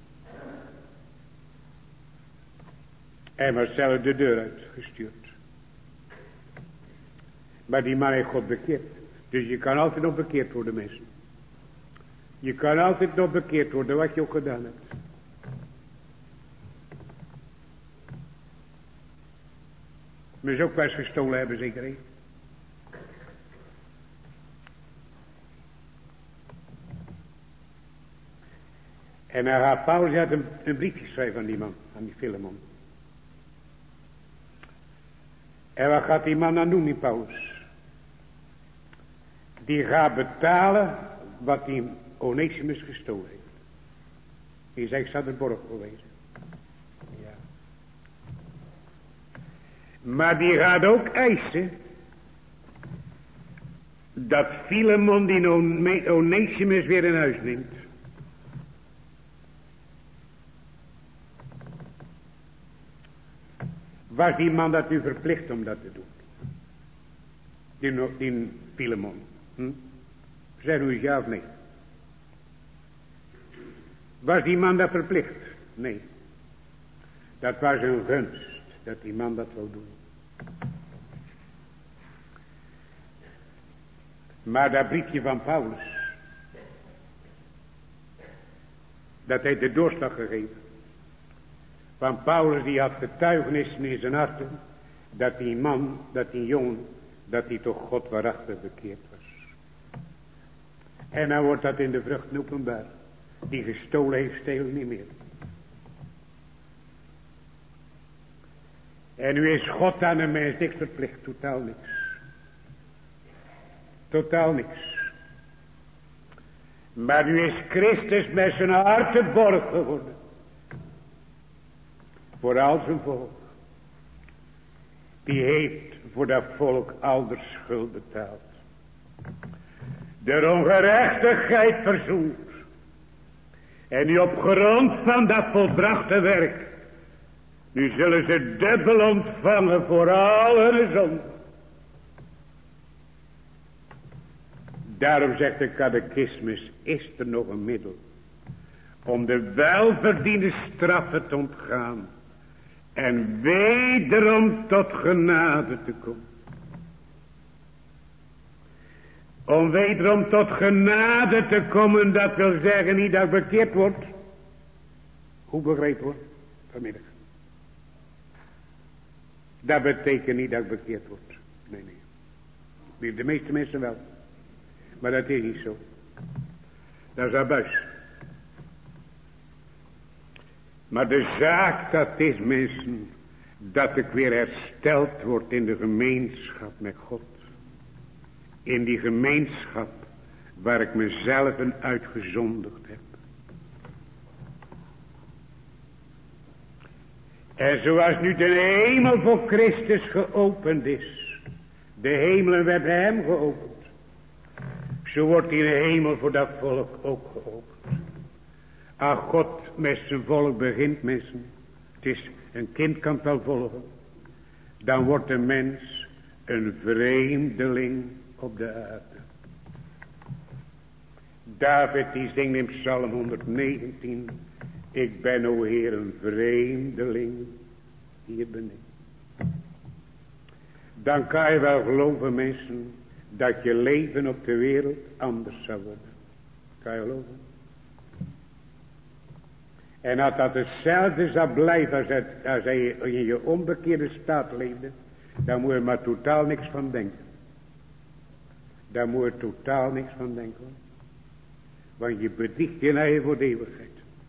En was zelf de deur uitgestuurd. Maar die man heeft God bekeerd. Dus je kan altijd nog bekeerd worden, mensen. Je kan altijd nog bekeerd worden, wat je ook gedaan hebt. Maar ze ook wel eens gestolen hebben, zeker hè? En dan gaat Paulus had een, een briefje schrijven aan die man, aan die Filemon. En wat gaat die man dan doen, die Paulus? Die gaat betalen wat die Onesimus gestolen heeft. Die zegt, ik zou de borg wil wezen. Ja. Maar die gaat ook eisen dat Filemon die Onesimus weer in huis neemt. Was die man dat u verplicht om dat te doen? Die, die Filemon. Hm? Zeg u eens ja of nee? Was die man dat verplicht? Nee. Dat was een gunst. Dat die man dat wou doen. Maar dat briefje van Paulus. Dat heeft de doorslag gegeven. Van Paulus die had getuigenissen in zijn harten. Dat die man, dat die jongen. Dat die toch God waarachtig bekeerd was. En dan wordt dat in de vruchten openbaar. Die gestolen heeft, stelen niet meer. En nu is God aan een mens niks verplicht. Totaal niks. Totaal niks. Maar nu is Christus met zijn hart de borg geworden. Voor al zijn volk. Die heeft voor dat volk al de schuld betaald. De ongerechtigheid verzoend. En nu op grond van dat volbrachte werk. Nu zullen ze dubbel ontvangen voor al hun zonden. Daarom zegt de catechismus, is er nog een middel. Om de welverdiende straffen te ontgaan. En wederom tot genade te komen. Om wederom tot genade te komen, dat wil zeggen niet dat ik bekeerd word. Hoe begrepen hoor, vanmiddag. Dat betekent niet dat ik bekeerd word. Nee, nee. De meeste mensen wel. Maar dat is niet zo. Dat is abuis. Maar de zaak dat is, mensen, dat ik weer hersteld word in de gemeenschap met God. In die gemeenschap waar ik mezelf uitgezondigd heb. En zoals nu de hemel voor Christus geopend is. De hemelen werd bij hem geopend. Zo wordt die hemel voor dat volk ook geopend. Als God met zijn volk begint, mensen. Het is, een kind kan het wel volgen. Dan wordt de mens een vreemdeling op de aarde. David die zingt in Psalm honderdnegentien. Ik ben, o Heer, een vreemdeling. Hier ben ik. Dan kan je wel geloven, mensen, dat je leven op de wereld anders zou worden. Kan je geloven? En als dat hetzelfde zou blijven als, het, als hij in je onbekeerde staat leefde, dan moet je maar totaal niks van denken. Daar moet je totaal niks van denken. Want je bedriegt je eigen voor de eeuwigheid.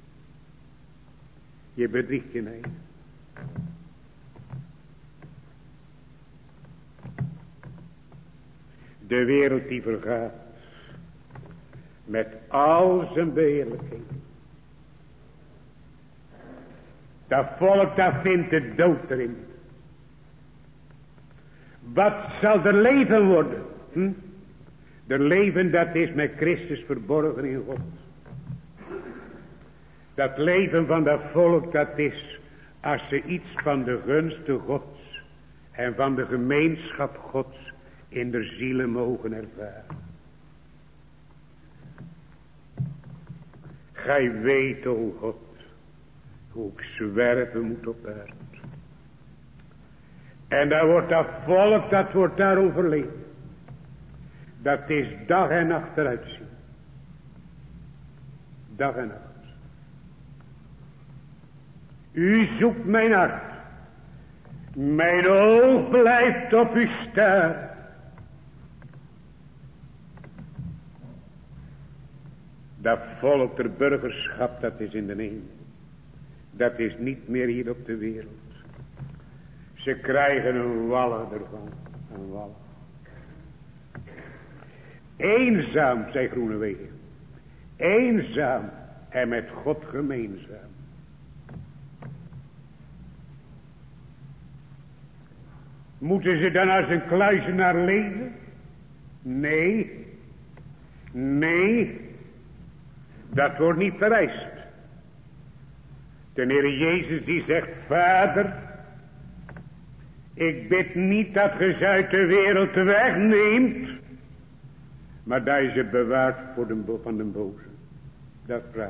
Je bedriegt je eigen. De wereld die vergaat. Met al zijn beheerlijkheid. Dat volk dat vindt de dood erin. Wat zal er leven worden? Hm? De leven dat is met Christus verborgen in God. Dat leven van dat volk dat is als ze iets van de gunsten Gods en van de gemeenschap Gods in de zielen mogen ervaren. Gij weet, o God, hoe ik zwerven moet op aarde. En daar wordt dat volk, dat wordt daar overleven. Dat is dag en nacht eruit zien. Dag en nacht. U zoekt mijn hart. Mijn oog blijft op u staan. Dat volk der burgerschap, dat is in de hemel. Dat is niet meer hier op de wereld. Ze krijgen een wallen ervan. Een wallen. Eenzaam, zei Groenewegen. Eenzaam en met God gemeenzaam. Moeten ze dan als een kluizenaar leven? Nee. Nee. Dat wordt niet vereist. De Heer Jezus die zegt, Vader, ik bid niet dat ge ze uit de wereld wegneemt, maar dat je ze bewaart voor de, van de boze. Dat vraagt.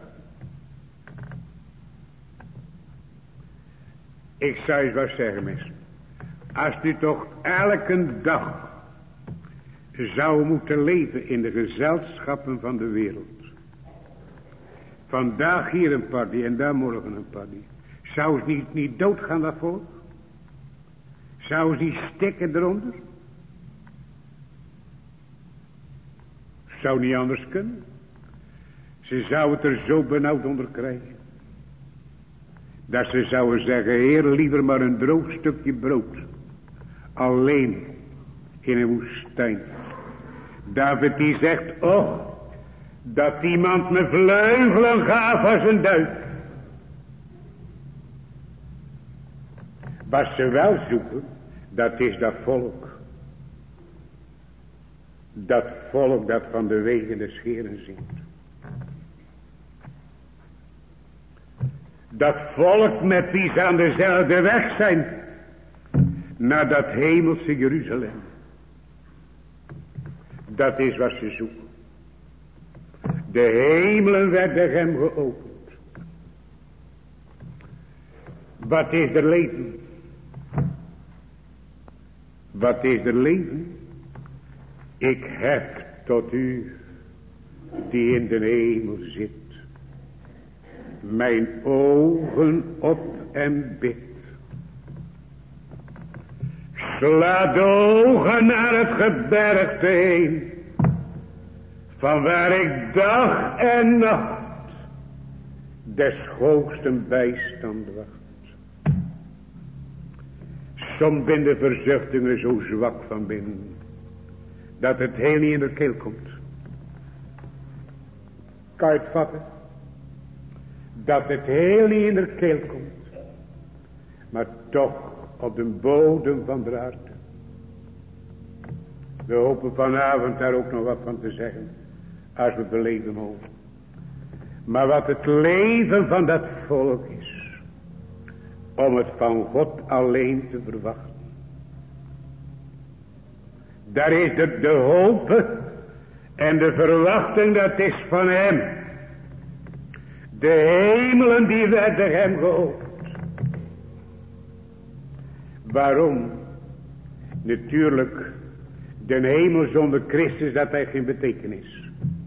Ik zou eens wat zeggen, mensen. Als u toch elke dag zou moeten leven in de gezelschappen van de wereld. Vandaag hier een party en daar morgen een party. Zou ze niet, niet doodgaan daarvoor? Zou ze niet stikken eronder? Zou niet anders kunnen. Ze zou het er zo benauwd onder krijgen. Dat ze zouden zeggen, Heer, liever maar een droog stukje brood. Alleen in een woestijn. David die zegt, oh, dat iemand me vleugelen gaf als een duif. Wat ze wel zoeken, dat is dat volk. Dat volk dat van de wegen de scheren zingt. Dat volk met wie ze aan dezelfde weg zijn. Naar dat hemelse Jeruzalem. Dat is wat ze zoeken. De hemelen werden hem geopend. Wat is er leven? Wat is er leven? Ik heb tot u die in de hemel zit. Mijn ogen op en bid. Sla de ogen naar het gebergte heen. Van waar ik dag en nacht des hoogsten bijstand wacht. Soms ben de verzuchtingen zo zwak van binnen. Dat het heel niet in de keel komt. Kan je het vatten? Dat het heel niet in de keel komt. Maar toch op de bodem van de aarde. We hopen vanavond daar ook nog wat van te zeggen. Als we beleven mogen. Maar wat het leven van dat volk is. Om het van God alleen te verwachten. Daar is de, de hoop en de verwachting, dat is van hem. De hemelen die werden hem geopend. Waarom? Natuurlijk, de hemel zonder Christus, dat heeft geen betekenis.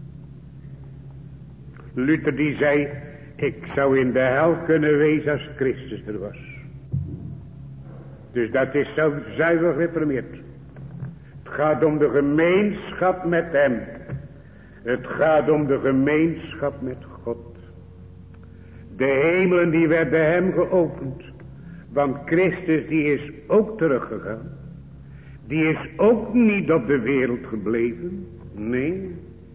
Luther die zei, ik zou in de hel kunnen wezen als Christus er was. Dus dat is zo zuiver gereformeerd. Het gaat om de gemeenschap met hem. Het gaat om de gemeenschap met God. De hemelen die werden hem geopend. Want Christus die is ook teruggegaan. Die is ook niet op de wereld gebleven. Nee.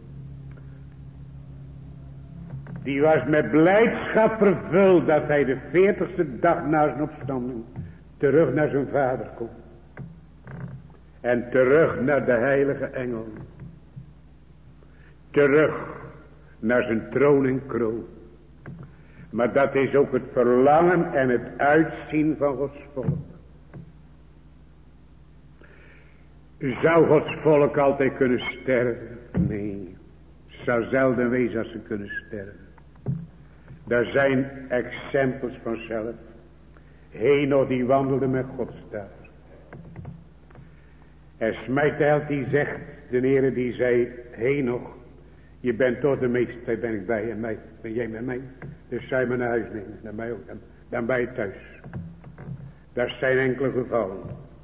Die was met blijdschap vervuld dat hij de veertigste dag na zijn opstanding terug naar zijn vader komt. En terug naar de heilige engel. Terug naar zijn troon en kroon. Maar dat is ook het verlangen en het uitzien van Gods volk. Zou Gods volk altijd kunnen sterven? Nee. Het zou zelden wezen als ze kunnen sterven. Daar zijn exempels vanzelf. Henoch die wandelde met God staat. En Smijtheld die zegt, de Heere die zei, Henoch, je bent toch de meeste, ben ik bij en mij, ben jij met mij? Dus zou je me naar huis nemen, naar mij ook, dan, dan ben je thuis. Dat zijn enkele gevallen.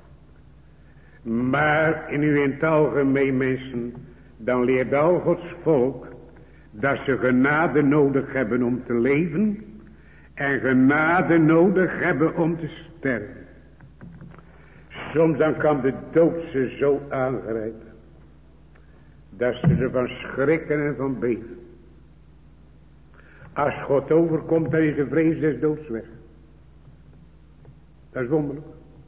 Maar in u in het algemeen mensen, dan leert al Gods volk dat ze genade nodig hebben om te leven en genade nodig hebben om te sterven. Soms dan kan de dood ze zo aangrijpen dat ze ervan schrikken en van beven. Als God overkomt, dan is de vrees des doods weg. Dat is wonderlijk.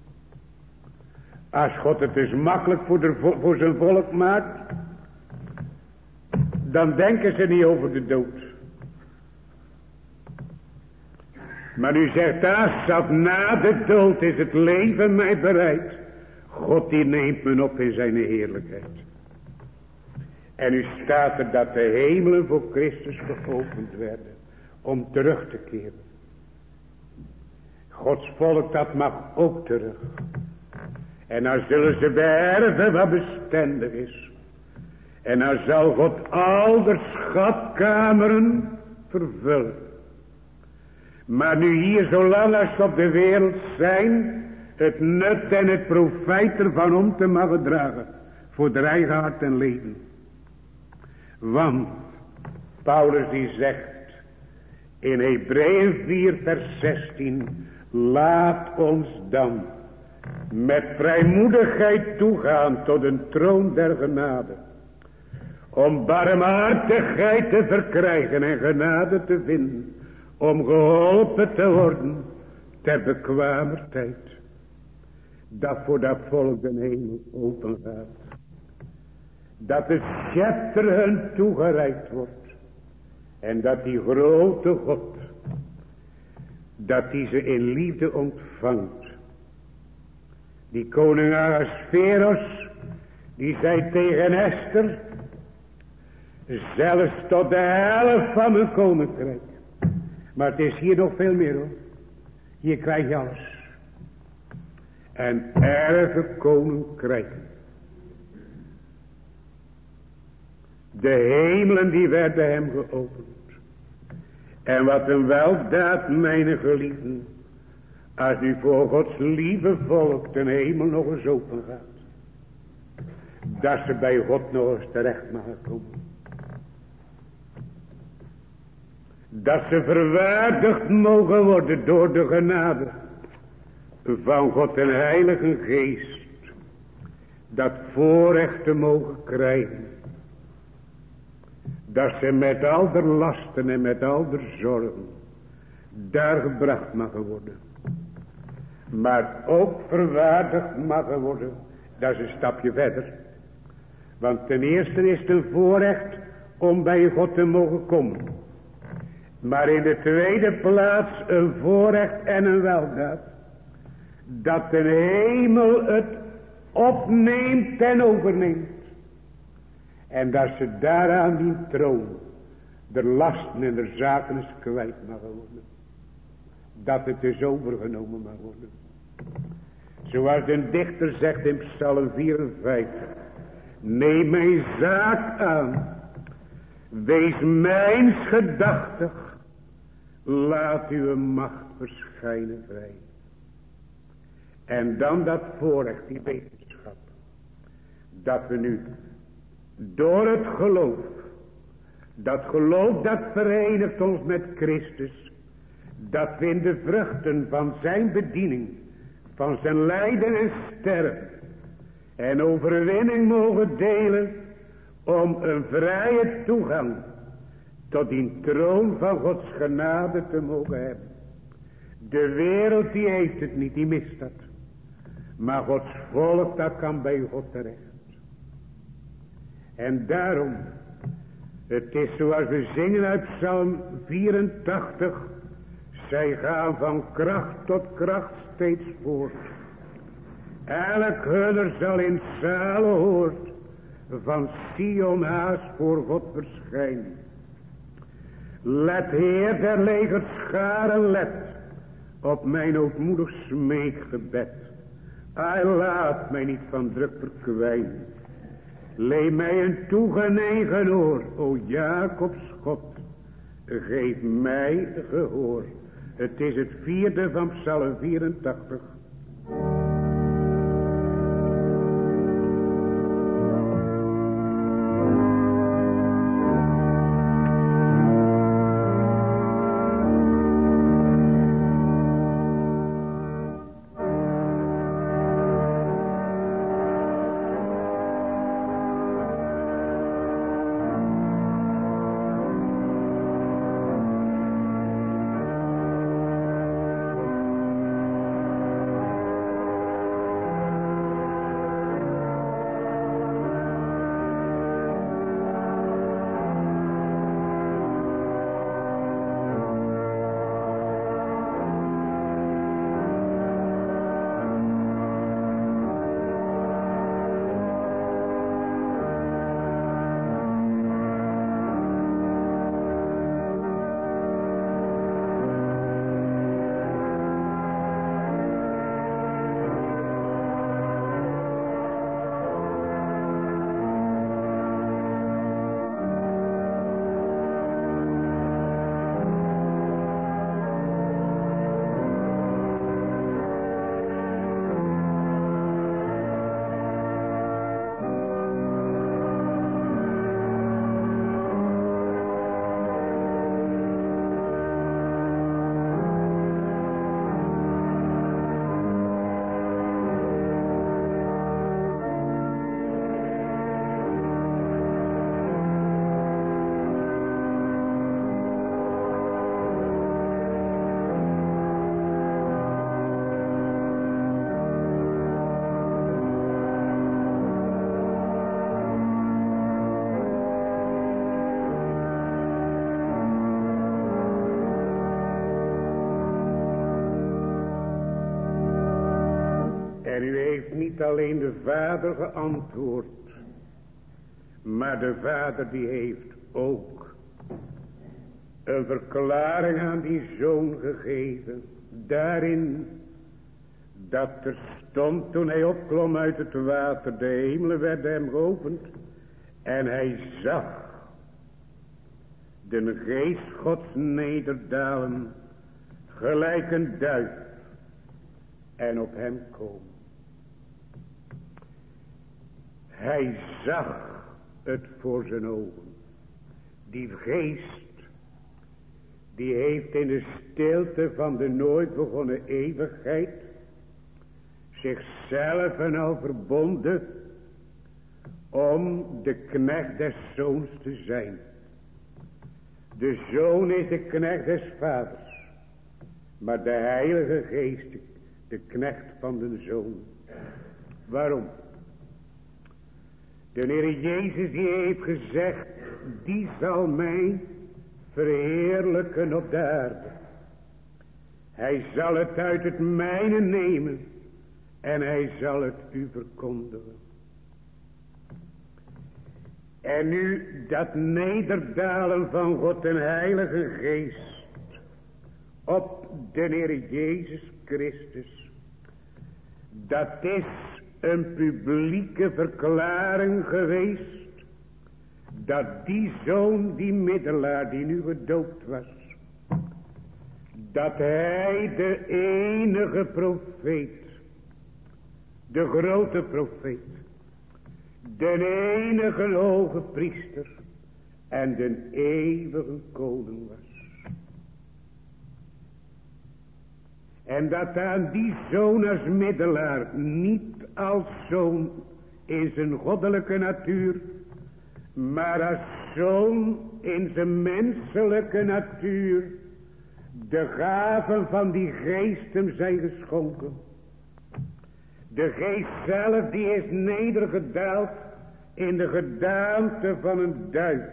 Als God het dus makkelijk voor, de, voor zijn volk maakt, dan denken ze niet over de dood. Maar u zegt, daar zat na de dood is het leven mij bereid. God die neemt me op in zijn heerlijkheid. En u staat er dat de hemelen voor Christus geopend werden. Om terug te keren. Gods volk dat mag ook terug. En dan zullen ze beërven wat bestendig is. En dan zal God al de schatkameren vervullen. Maar nu hier zolang als op de wereld zijn, het nut en het profijt ervan om te mogen dragen. Voor de eigen hart en leven. Want Paulus die zegt in Hebreeën vier vers zestien. Laat ons dan met vrijmoedigheid toegaan tot een troon der genade. Om barmhartigheid te verkrijgen en genade te vinden. Om geholpen te worden ter bekwamer tijd. Dat voor dat volk de hemel open gaat. Dat het scepter hun toegereikt wordt. En dat die grote God. Dat die ze in liefde ontvangt. Die koning Ahasveros. Die zei tegen Esther. Zelfs tot de helft van mijn koninkrijk. Maar het is hier nog veel meer hoor. Hier krijg je alles. En erge koninkrijken. De hemelen die werden hem geopend. En wat een weldaad mijn geliefden. Als nu voor Gods lieve volk de hemel nog eens open gaat. Dat ze bij God nog eens terecht mogen komen. Dat ze verwaardigd mogen worden door de genade van God en Heilige Geest. Dat voorrecht te mogen krijgen. Dat ze met al de lasten en met al de zorgen daar gebracht mogen worden. Maar ook verwaardigd mogen worden. Dat is een stapje verder. Want ten eerste is het een voorrecht om bij God te mogen komen. Maar in de tweede plaats een voorrecht en een weldaad. Dat de hemel het opneemt en overneemt. En dat ze daaraan die troon de lasten en de zaken eens kwijt mogen worden. Dat het dus overgenomen mag worden. Zoals de dichter zegt in Psalm vierenvijftig. Neem mijn zaak aan. Wees mijns gedachtig. Laat uw macht verschijnen vrij. En dan dat voorrecht, die wetenschap. Dat we nu door het geloof, dat geloof dat verenigt ons met Christus, dat we in de vruchten van zijn bediening, van zijn lijden en sterven en overwinning mogen delen om een vrije toegang tot die troon van Gods genade te mogen hebben. De wereld die heeft het niet, die mist dat. Maar Gods volk dat kan bij God terecht. En daarom, het is zoals we zingen uit Psalm vierentachtig. Zij gaan van kracht tot kracht steeds voort. Elk hunner zal in zalen hoort van Sion haast voor God verschijnen. Let Heer der legers scharen let op mijn ootmoedig smeekgebed. Hij laat mij niet van druk verkwijnen. Leen mij een toegenegen oor, o Jacobs God, geef mij gehoor. Het is het vierde van Psalm vierentachtig. En u heeft niet alleen de Vader geantwoord, maar de Vader die heeft ook een verklaring aan die Zoon gegeven. Daarin dat er stond toen hij opklom uit het water, de hemelen werden hem geopend en hij zag de geest Gods nederdalen gelijk een duif en op hem komen. Hij zag het voor zijn ogen. Die geest, die heeft in de stilte van de nooit begonnen eeuwigheid zichzelf en al verbonden om de knecht des zoons te zijn. De zoon is de knecht des vaders, maar de heilige geest de knecht van de zoon. Waarom? De Heer Jezus die heeft gezegd, die zal mij verheerlijken op de aarde. Hij zal het uit het mijne nemen en hij zal het u verkondigen. En nu dat nederdalen van God en Heilige Geest op de Heer Jezus Christus, dat is een publieke verklaring geweest dat die zoon, die middelaar die nu gedoopt was, dat hij de enige profeet, de grote profeet, de enige hoge priester en de eeuwige koning was. En dat aan die zoon als middelaar, niet als zoon in zijn goddelijke natuur, maar als zoon in zijn menselijke natuur, de gaven van die geest hem zijn geschonken. De geest zelf die is nedergedaald in de gedaante van een duif.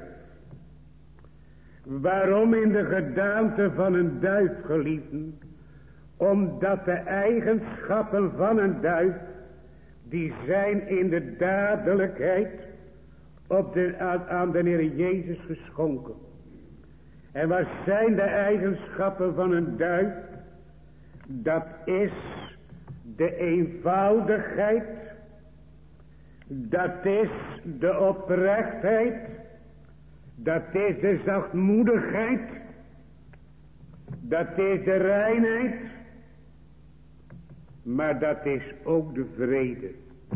Waarom in de gedaante van een duif, geliefden? Omdat de eigenschappen van een duif, die zijn in de dadelijkheid op de, aan, aan de Heer Jezus geschonken. En wat zijn de eigenschappen van een duif? Dat is de eenvoudigheid, dat is de oprechtheid, dat is de zachtmoedigheid, dat is de reinheid, maar dat is ook de vrede.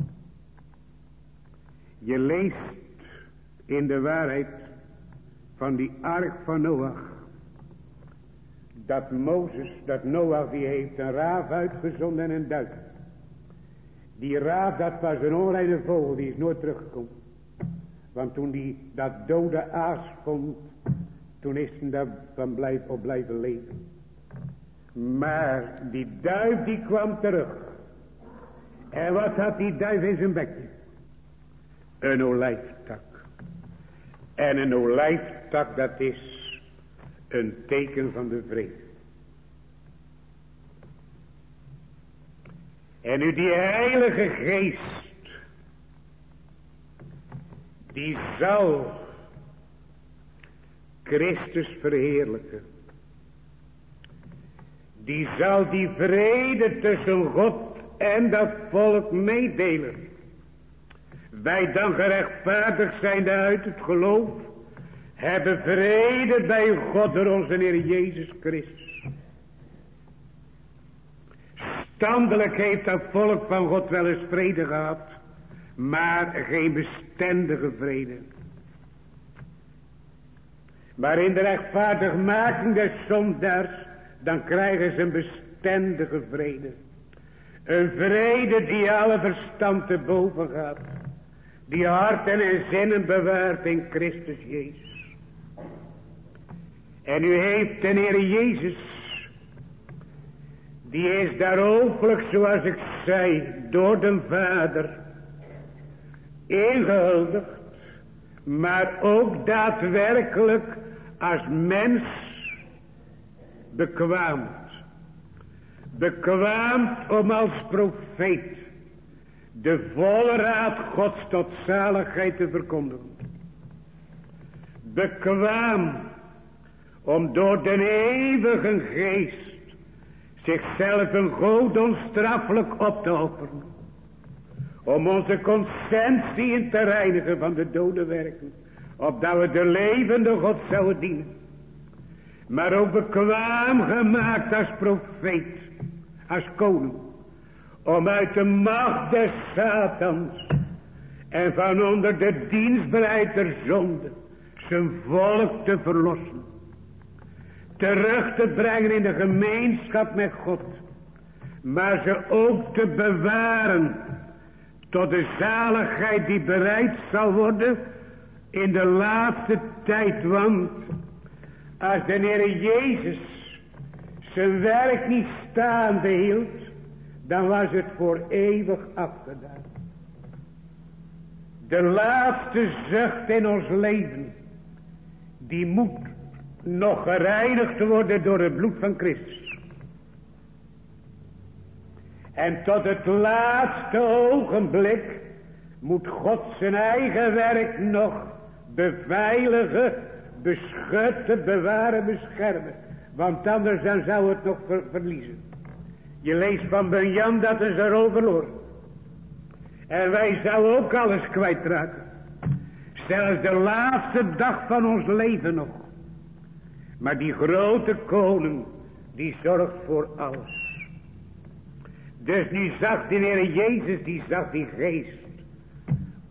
Je leest in de waarheid van die ark van Noach, dat Mozes, dat Noach, die heeft een raaf uitgezonden en een duif. Die raaf, dat was een onreine vogel, die is nooit teruggekomen. Want toen die dat dode aas vond, toen is hij daar van blijf, op blijven leven. Maar die duif die kwam terug. En wat had die duif in zijn bekje? Een olijftak. En een olijftak, dat is een teken van de vrede. En nu die heilige geest, die zal Christus verheerlijken. Die zal die vrede tussen God en dat volk meedelen. Wij dan gerechtvaardigd zijn uit het geloof, hebben vrede bij God door onze Heer Jezus Christus. Standelijk heeft dat volk van God wel eens vrede gehad, maar geen bestendige vrede. Maar in de rechtvaardigmaking des zondaars, dan krijgen ze een bestendige vrede. Een vrede die alle verstand te boven gaat. Die harten en zinnen bewaart in Christus Jezus. En u heeft de Heer Jezus, die is daar openlijk, zoals ik zei, door de Vader ingehuldigd, maar ook daadwerkelijk als mens bekwaamd. Bekwaamd om als profeet de volle raad Gods tot zaligheid te verkondigen. Bekwaam om door de eeuwige geest zichzelf een God onstraffelijk op te offeren. Om onze conscientie in te reinigen van de dode werken. Opdat we de levende God zouden dienen. Maar ook bekwaam gemaakt als profeet. Als koning. Om uit de macht des Satans. En van onder de dienstbeleid der zonde. Zijn volk te verlossen. Terug te brengen in de gemeenschap met God. Maar ze ook te bewaren. Tot de zaligheid die bereid zal worden. In de laatste tijd. Want als de Heer Jezus zijn werk niet staande hield. Dan was het voor eeuwig afgedaan. De laatste zucht in ons leven. Die moet nog gereinigd worden door het bloed van Christus. En tot het laatste ogenblik moet God zijn eigen werk nog beveiligen, beschutten, bewaren, beschermen. Want anders dan zou het nog ver- verliezen. Je leest van Benjan dat is er al verloren. En wij zouden ook alles kwijtraken. Zelfs de laatste dag van ons leven nog. Maar die grote koning, die zorgt voor alles. Dus nu zag de Heer Jezus, die zag die geest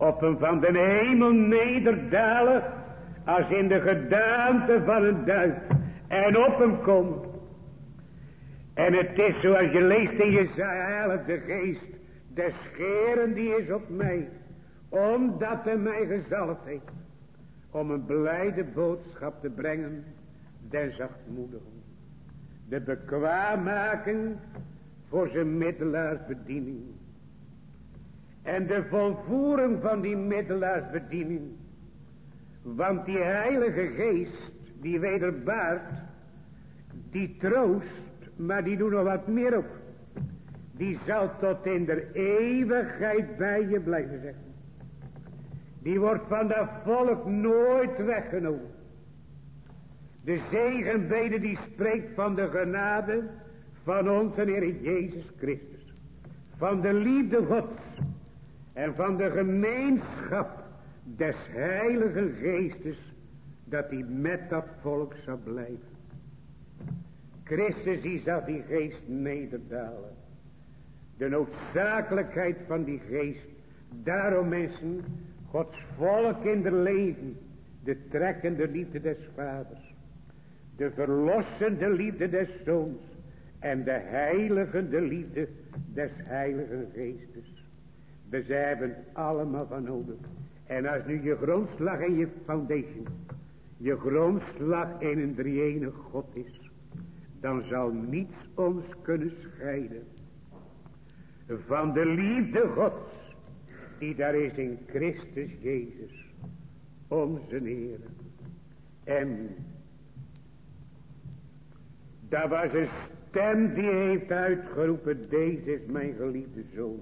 op hem van de hemel nederdalen als in de gedaante van een duif en op hem komen. En het is zoals je leest in Jesaja elf, de geest des Heeren die is op mij, omdat hij mij gezalfd heeft om een blijde boodschap te brengen den zachtmoedigen, de bekwaammaking voor zijn middelaarsbediening en de volvoering van die middelaarsbediening. Want die heilige geest die wederbaart, die troost, maar die doet nog wat meer ook. Die zal tot in de eeuwigheid bij je blijven zeggen. Die wordt van dat volk nooit weggenomen. De zegenbede die spreekt van de genade van onze Heer Jezus Christus, van de liefde Gods en van de gemeenschap des heilige geestes, dat die met dat volk zal blijven. Christus die zal die geest nederdalen. De noodzakelijkheid van die geest. Daarom mensen, Gods volk in de leven, de trekkende liefde des vaders, de verlossende liefde des zoons en de heiligende liefde des heilige geestes. We zij hebben allemaal van nodig. En als nu je grondslag en je foundation, je grondslag in een drie-enig God is, dan zal niets ons kunnen scheiden van de liefde Gods, die daar is in Christus Jezus, onze Heer. En daar was een stem die heeft uitgeroepen, deze is mijn geliefde zoon.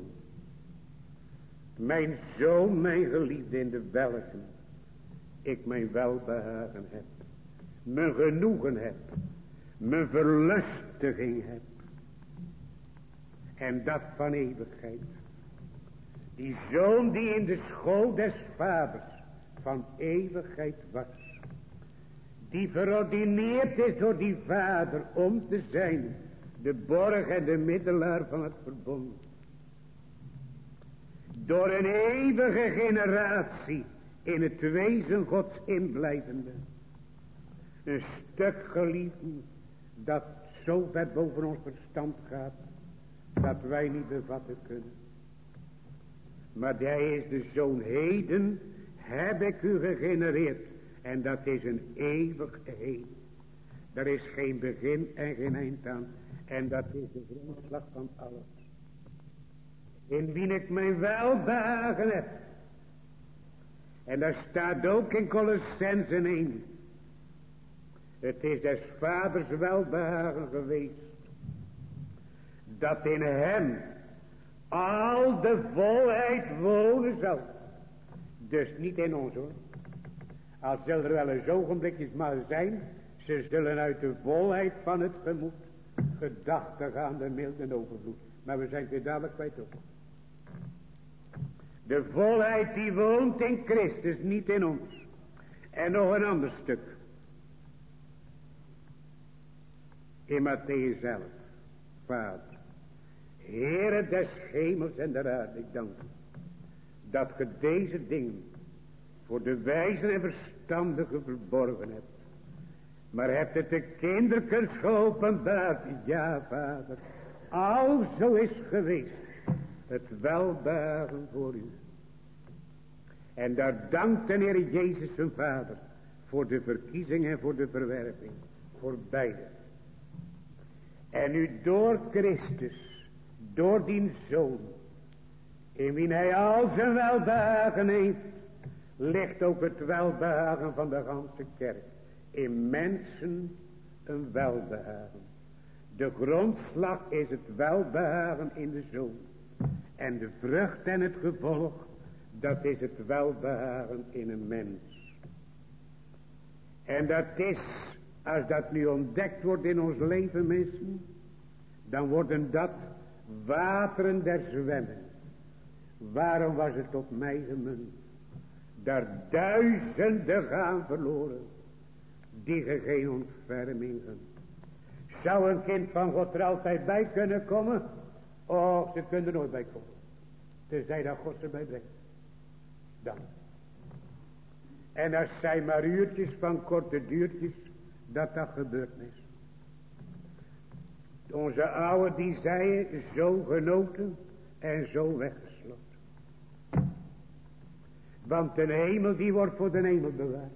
Mijn zoon, mijn geliefde, in de welke ik mijn welbehagen heb, mijn genoegen heb, mijn verlustiging heb. En dat van eeuwigheid. Die zoon die in de school des vaders van eeuwigheid was. Die verordineerd is door die vader om te zijn de borg en de middelaar van het verbond. Door een eeuwige generatie in het wezen Gods inblijvende. Een stuk geliefden dat zo ver boven ons verstand gaat, dat wij niet bevatten kunnen. Maar hij is de zoon, heden heb ik u gegenereerd. En dat is een eeuwig heden. Er is geen begin en geen eind aan. En dat is de grondslag van alles. In wie ik mijn welbehagen heb. En daar staat ook in Kolossenzen één. Het is des vaders welbehagen geweest, dat in hem al de volheid wonen zal. Dus niet in ons hoor. Al zullen er wel eens ogenblikjes maar zijn, ze zullen uit de volheid van het gemoed gedachten gaan de milde en overvloed. Maar we zijn weer dadelijk kwijt ook. De volheid die woont in Christus, niet in ons. En nog een ander stuk. In Mattheüs zelf. Vader, Heere des hemels en der aarde, ik dank u, dat ge deze dingen voor de wijzen en verstandigen verborgen hebt. Maar hebt het de kinderkens geopenbaard? Ja, Vader, al zo is geweest het welbehagen voor u. En daar dankt de Heer Jezus zijn Vader voor de verkiezing en voor de verwerping, voor beide. En nu door Christus, door die Zoon, in wie hij al zijn welbehagen heeft, ligt ook het welbehagen van de ganse kerk. In mensen een welbehagen. De grondslag is het welbehagen in de Zoon. En de vrucht en het gevolg, dat is het welbehagen in een mens. En dat is, als dat nu ontdekt wordt in ons leven, mensen, dan worden dat wateren der zwemmen. Waarom was het op mij gemunt? Daar duizenden gaan verloren, die ge geen ontferming gunt. Zou een kind van God er altijd bij kunnen komen? Oh, ze kunnen er nooit bij komen. Tenzij dat God ze bij brengt. Dan. En als zijn maar uurtjes van korte duurtjes, dat dat gebeurd is. Onze oude die zei zo genoten en zo weggesloten. Want de hemel die wordt voor de hemel bewaard.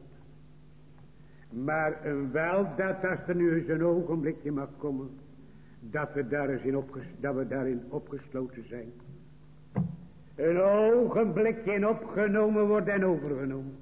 Maar een wel dat als er nu eens een ogenblikje mag komen, dat we, daar eens in opges, dat we daarin opgesloten zijn. Een ogenblikje in opgenomen wordt en overgenomen.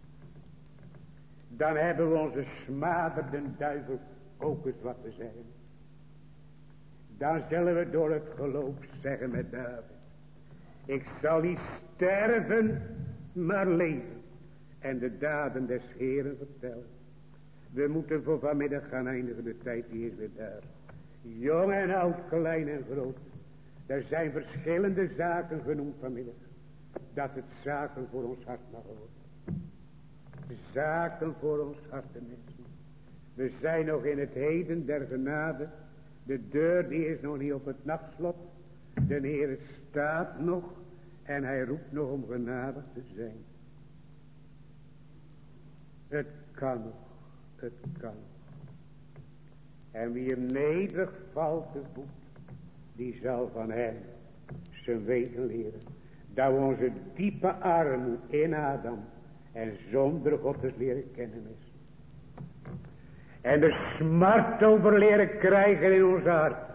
Dan hebben we onze smaderde duivel ook eens wat te zeggen. Dan zullen we door het geloof zeggen met David. Ik zal niet sterven, maar leven. En de daden des Heeren vertellen. We moeten voor vanmiddag gaan eindigen, de tijd die is weer daar. Jong en oud, klein en groot. Er zijn verschillende zaken genoemd vanmiddag. Dat het zaken voor ons hart mag worden. Zaken voor ons hart, mensen. We zijn nog in het heden der genade. De deur die is nog niet op het nachtslot. De Heer staat nog. En hij roept nog om genadig te zijn. Het kan nog. Het kan. En wie hem nederig valt te voet, die zal van hem zijn wegen leren. Dat we onze diepe armoede in Adam en zonder God eens leren kennen is. En de smart over leren krijgen in ons hart.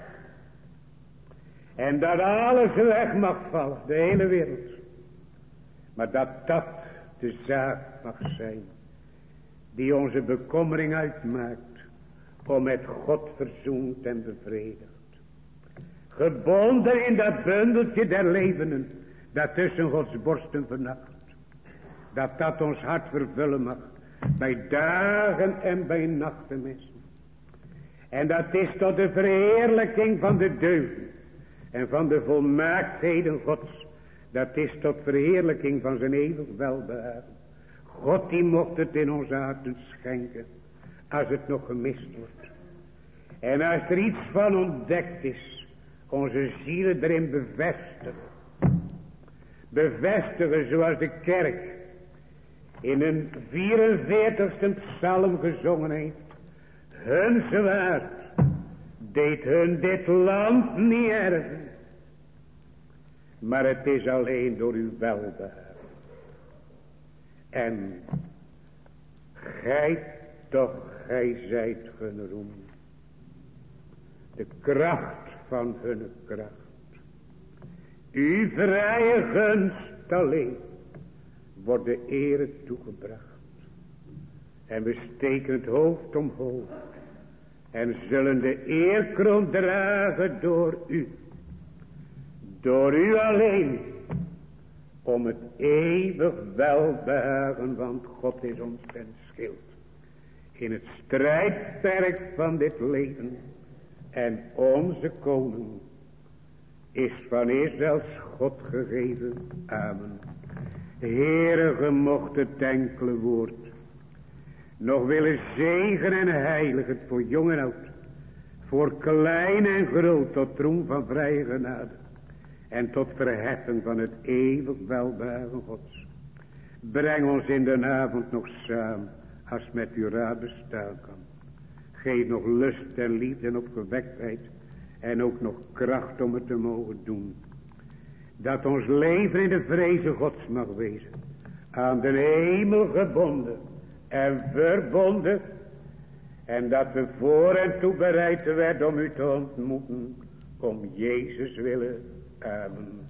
En dat alles weg mag vallen, de hele wereld. Maar dat dat de zaak mag zijn die onze bekommering uitmaakt om met God verzoend en bevredigd. Gebonden in dat bundeltje der levenden dat tussen Gods borsten vernacht. Dat dat ons hart vervullen mag bij dagen en bij nachten missen. En dat is tot de verheerlijking van de deugden en van de volmaaktheden Gods. Dat is tot verheerlijking van zijn eeuwig welbehagen. God die mocht het in onze harten schenken, als het nog gemist wordt. En als er iets van ontdekt is, onze zielen erin bevestigen. Bevestigen zoals de kerk in een vierenveertigste psalm gezongen heeft. Hun zwaard deed hun dit land niet erven, maar het is alleen door uw welbehagen. En gij toch, gij zijt hun roem. De kracht van hun kracht. Uw vrije gunst alleen wordt de ere toegebracht. En we steken het hoofd omhoog. En zullen de eerkroon dragen door u. Door u alleen. Om het eeuwig welbehagen, want God is ons ten schild. In het strijdperk van dit leven. En onze koning is van Israëls God gegeven. Amen. Heere, ge mocht het enkele woord nog willen zegen en heilig het voor jong en oud. Voor klein en groot tot roem van vrije genade. En tot verheffen van het eeuwig welbehagen Gods. Breng ons in de avond nog samen, als met uw raad bestaan kan. Geef nog lust en liefde en opgewektheid. En ook nog kracht om het te mogen doen. Dat ons leven in de vreze Gods mag wezen. Aan de hemel gebonden en verbonden. En dat we voor en toe bereid werden om u te ontmoeten. Om Jezus willen. Amen.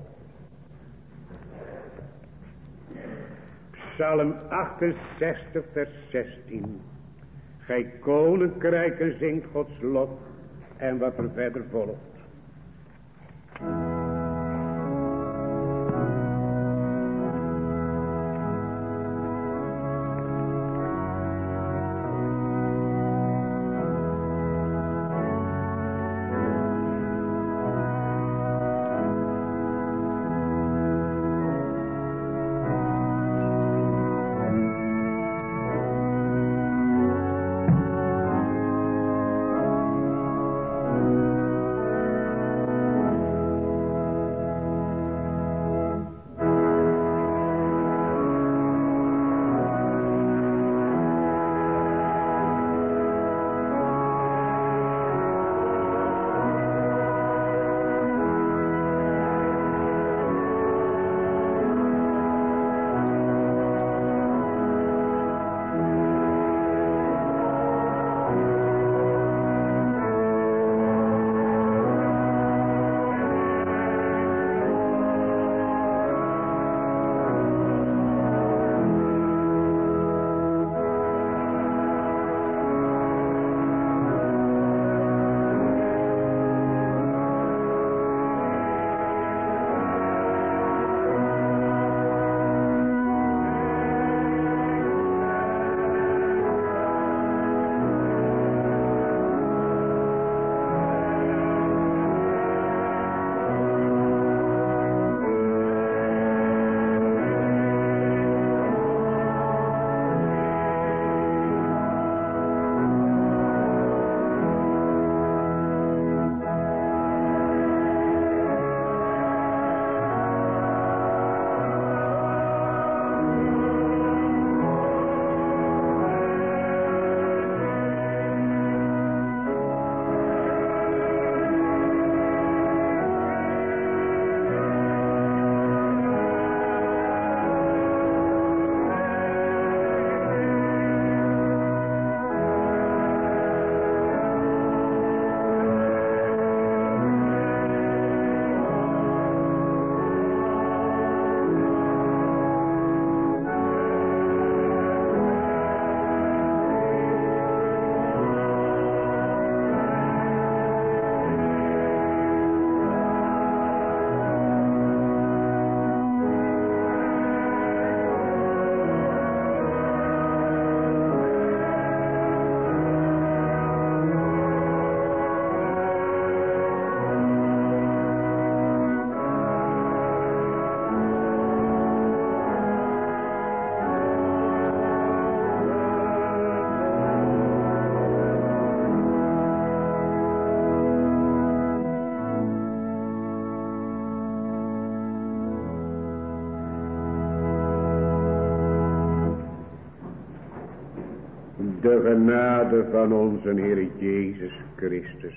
Psalm achtenzestig vers zestien. Gij koninkrijken zingt Gods lof en wat er verder volgt. genade van onze Heer Jezus Christus,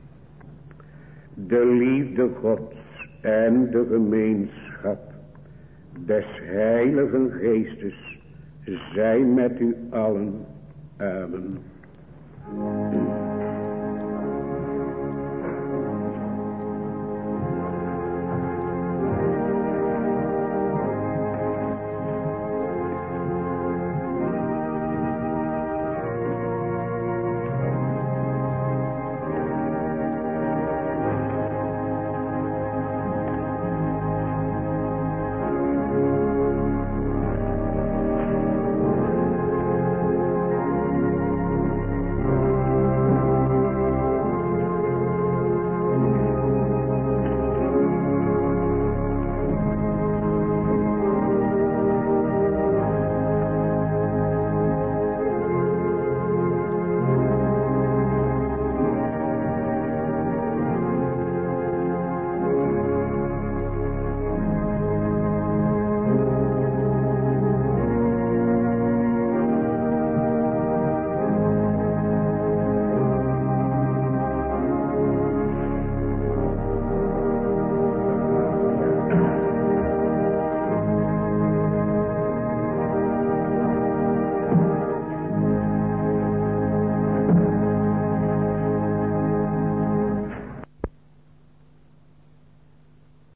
de liefde Gods en de gemeenschap des Heiligen Geestes zijn met u allen. Amen.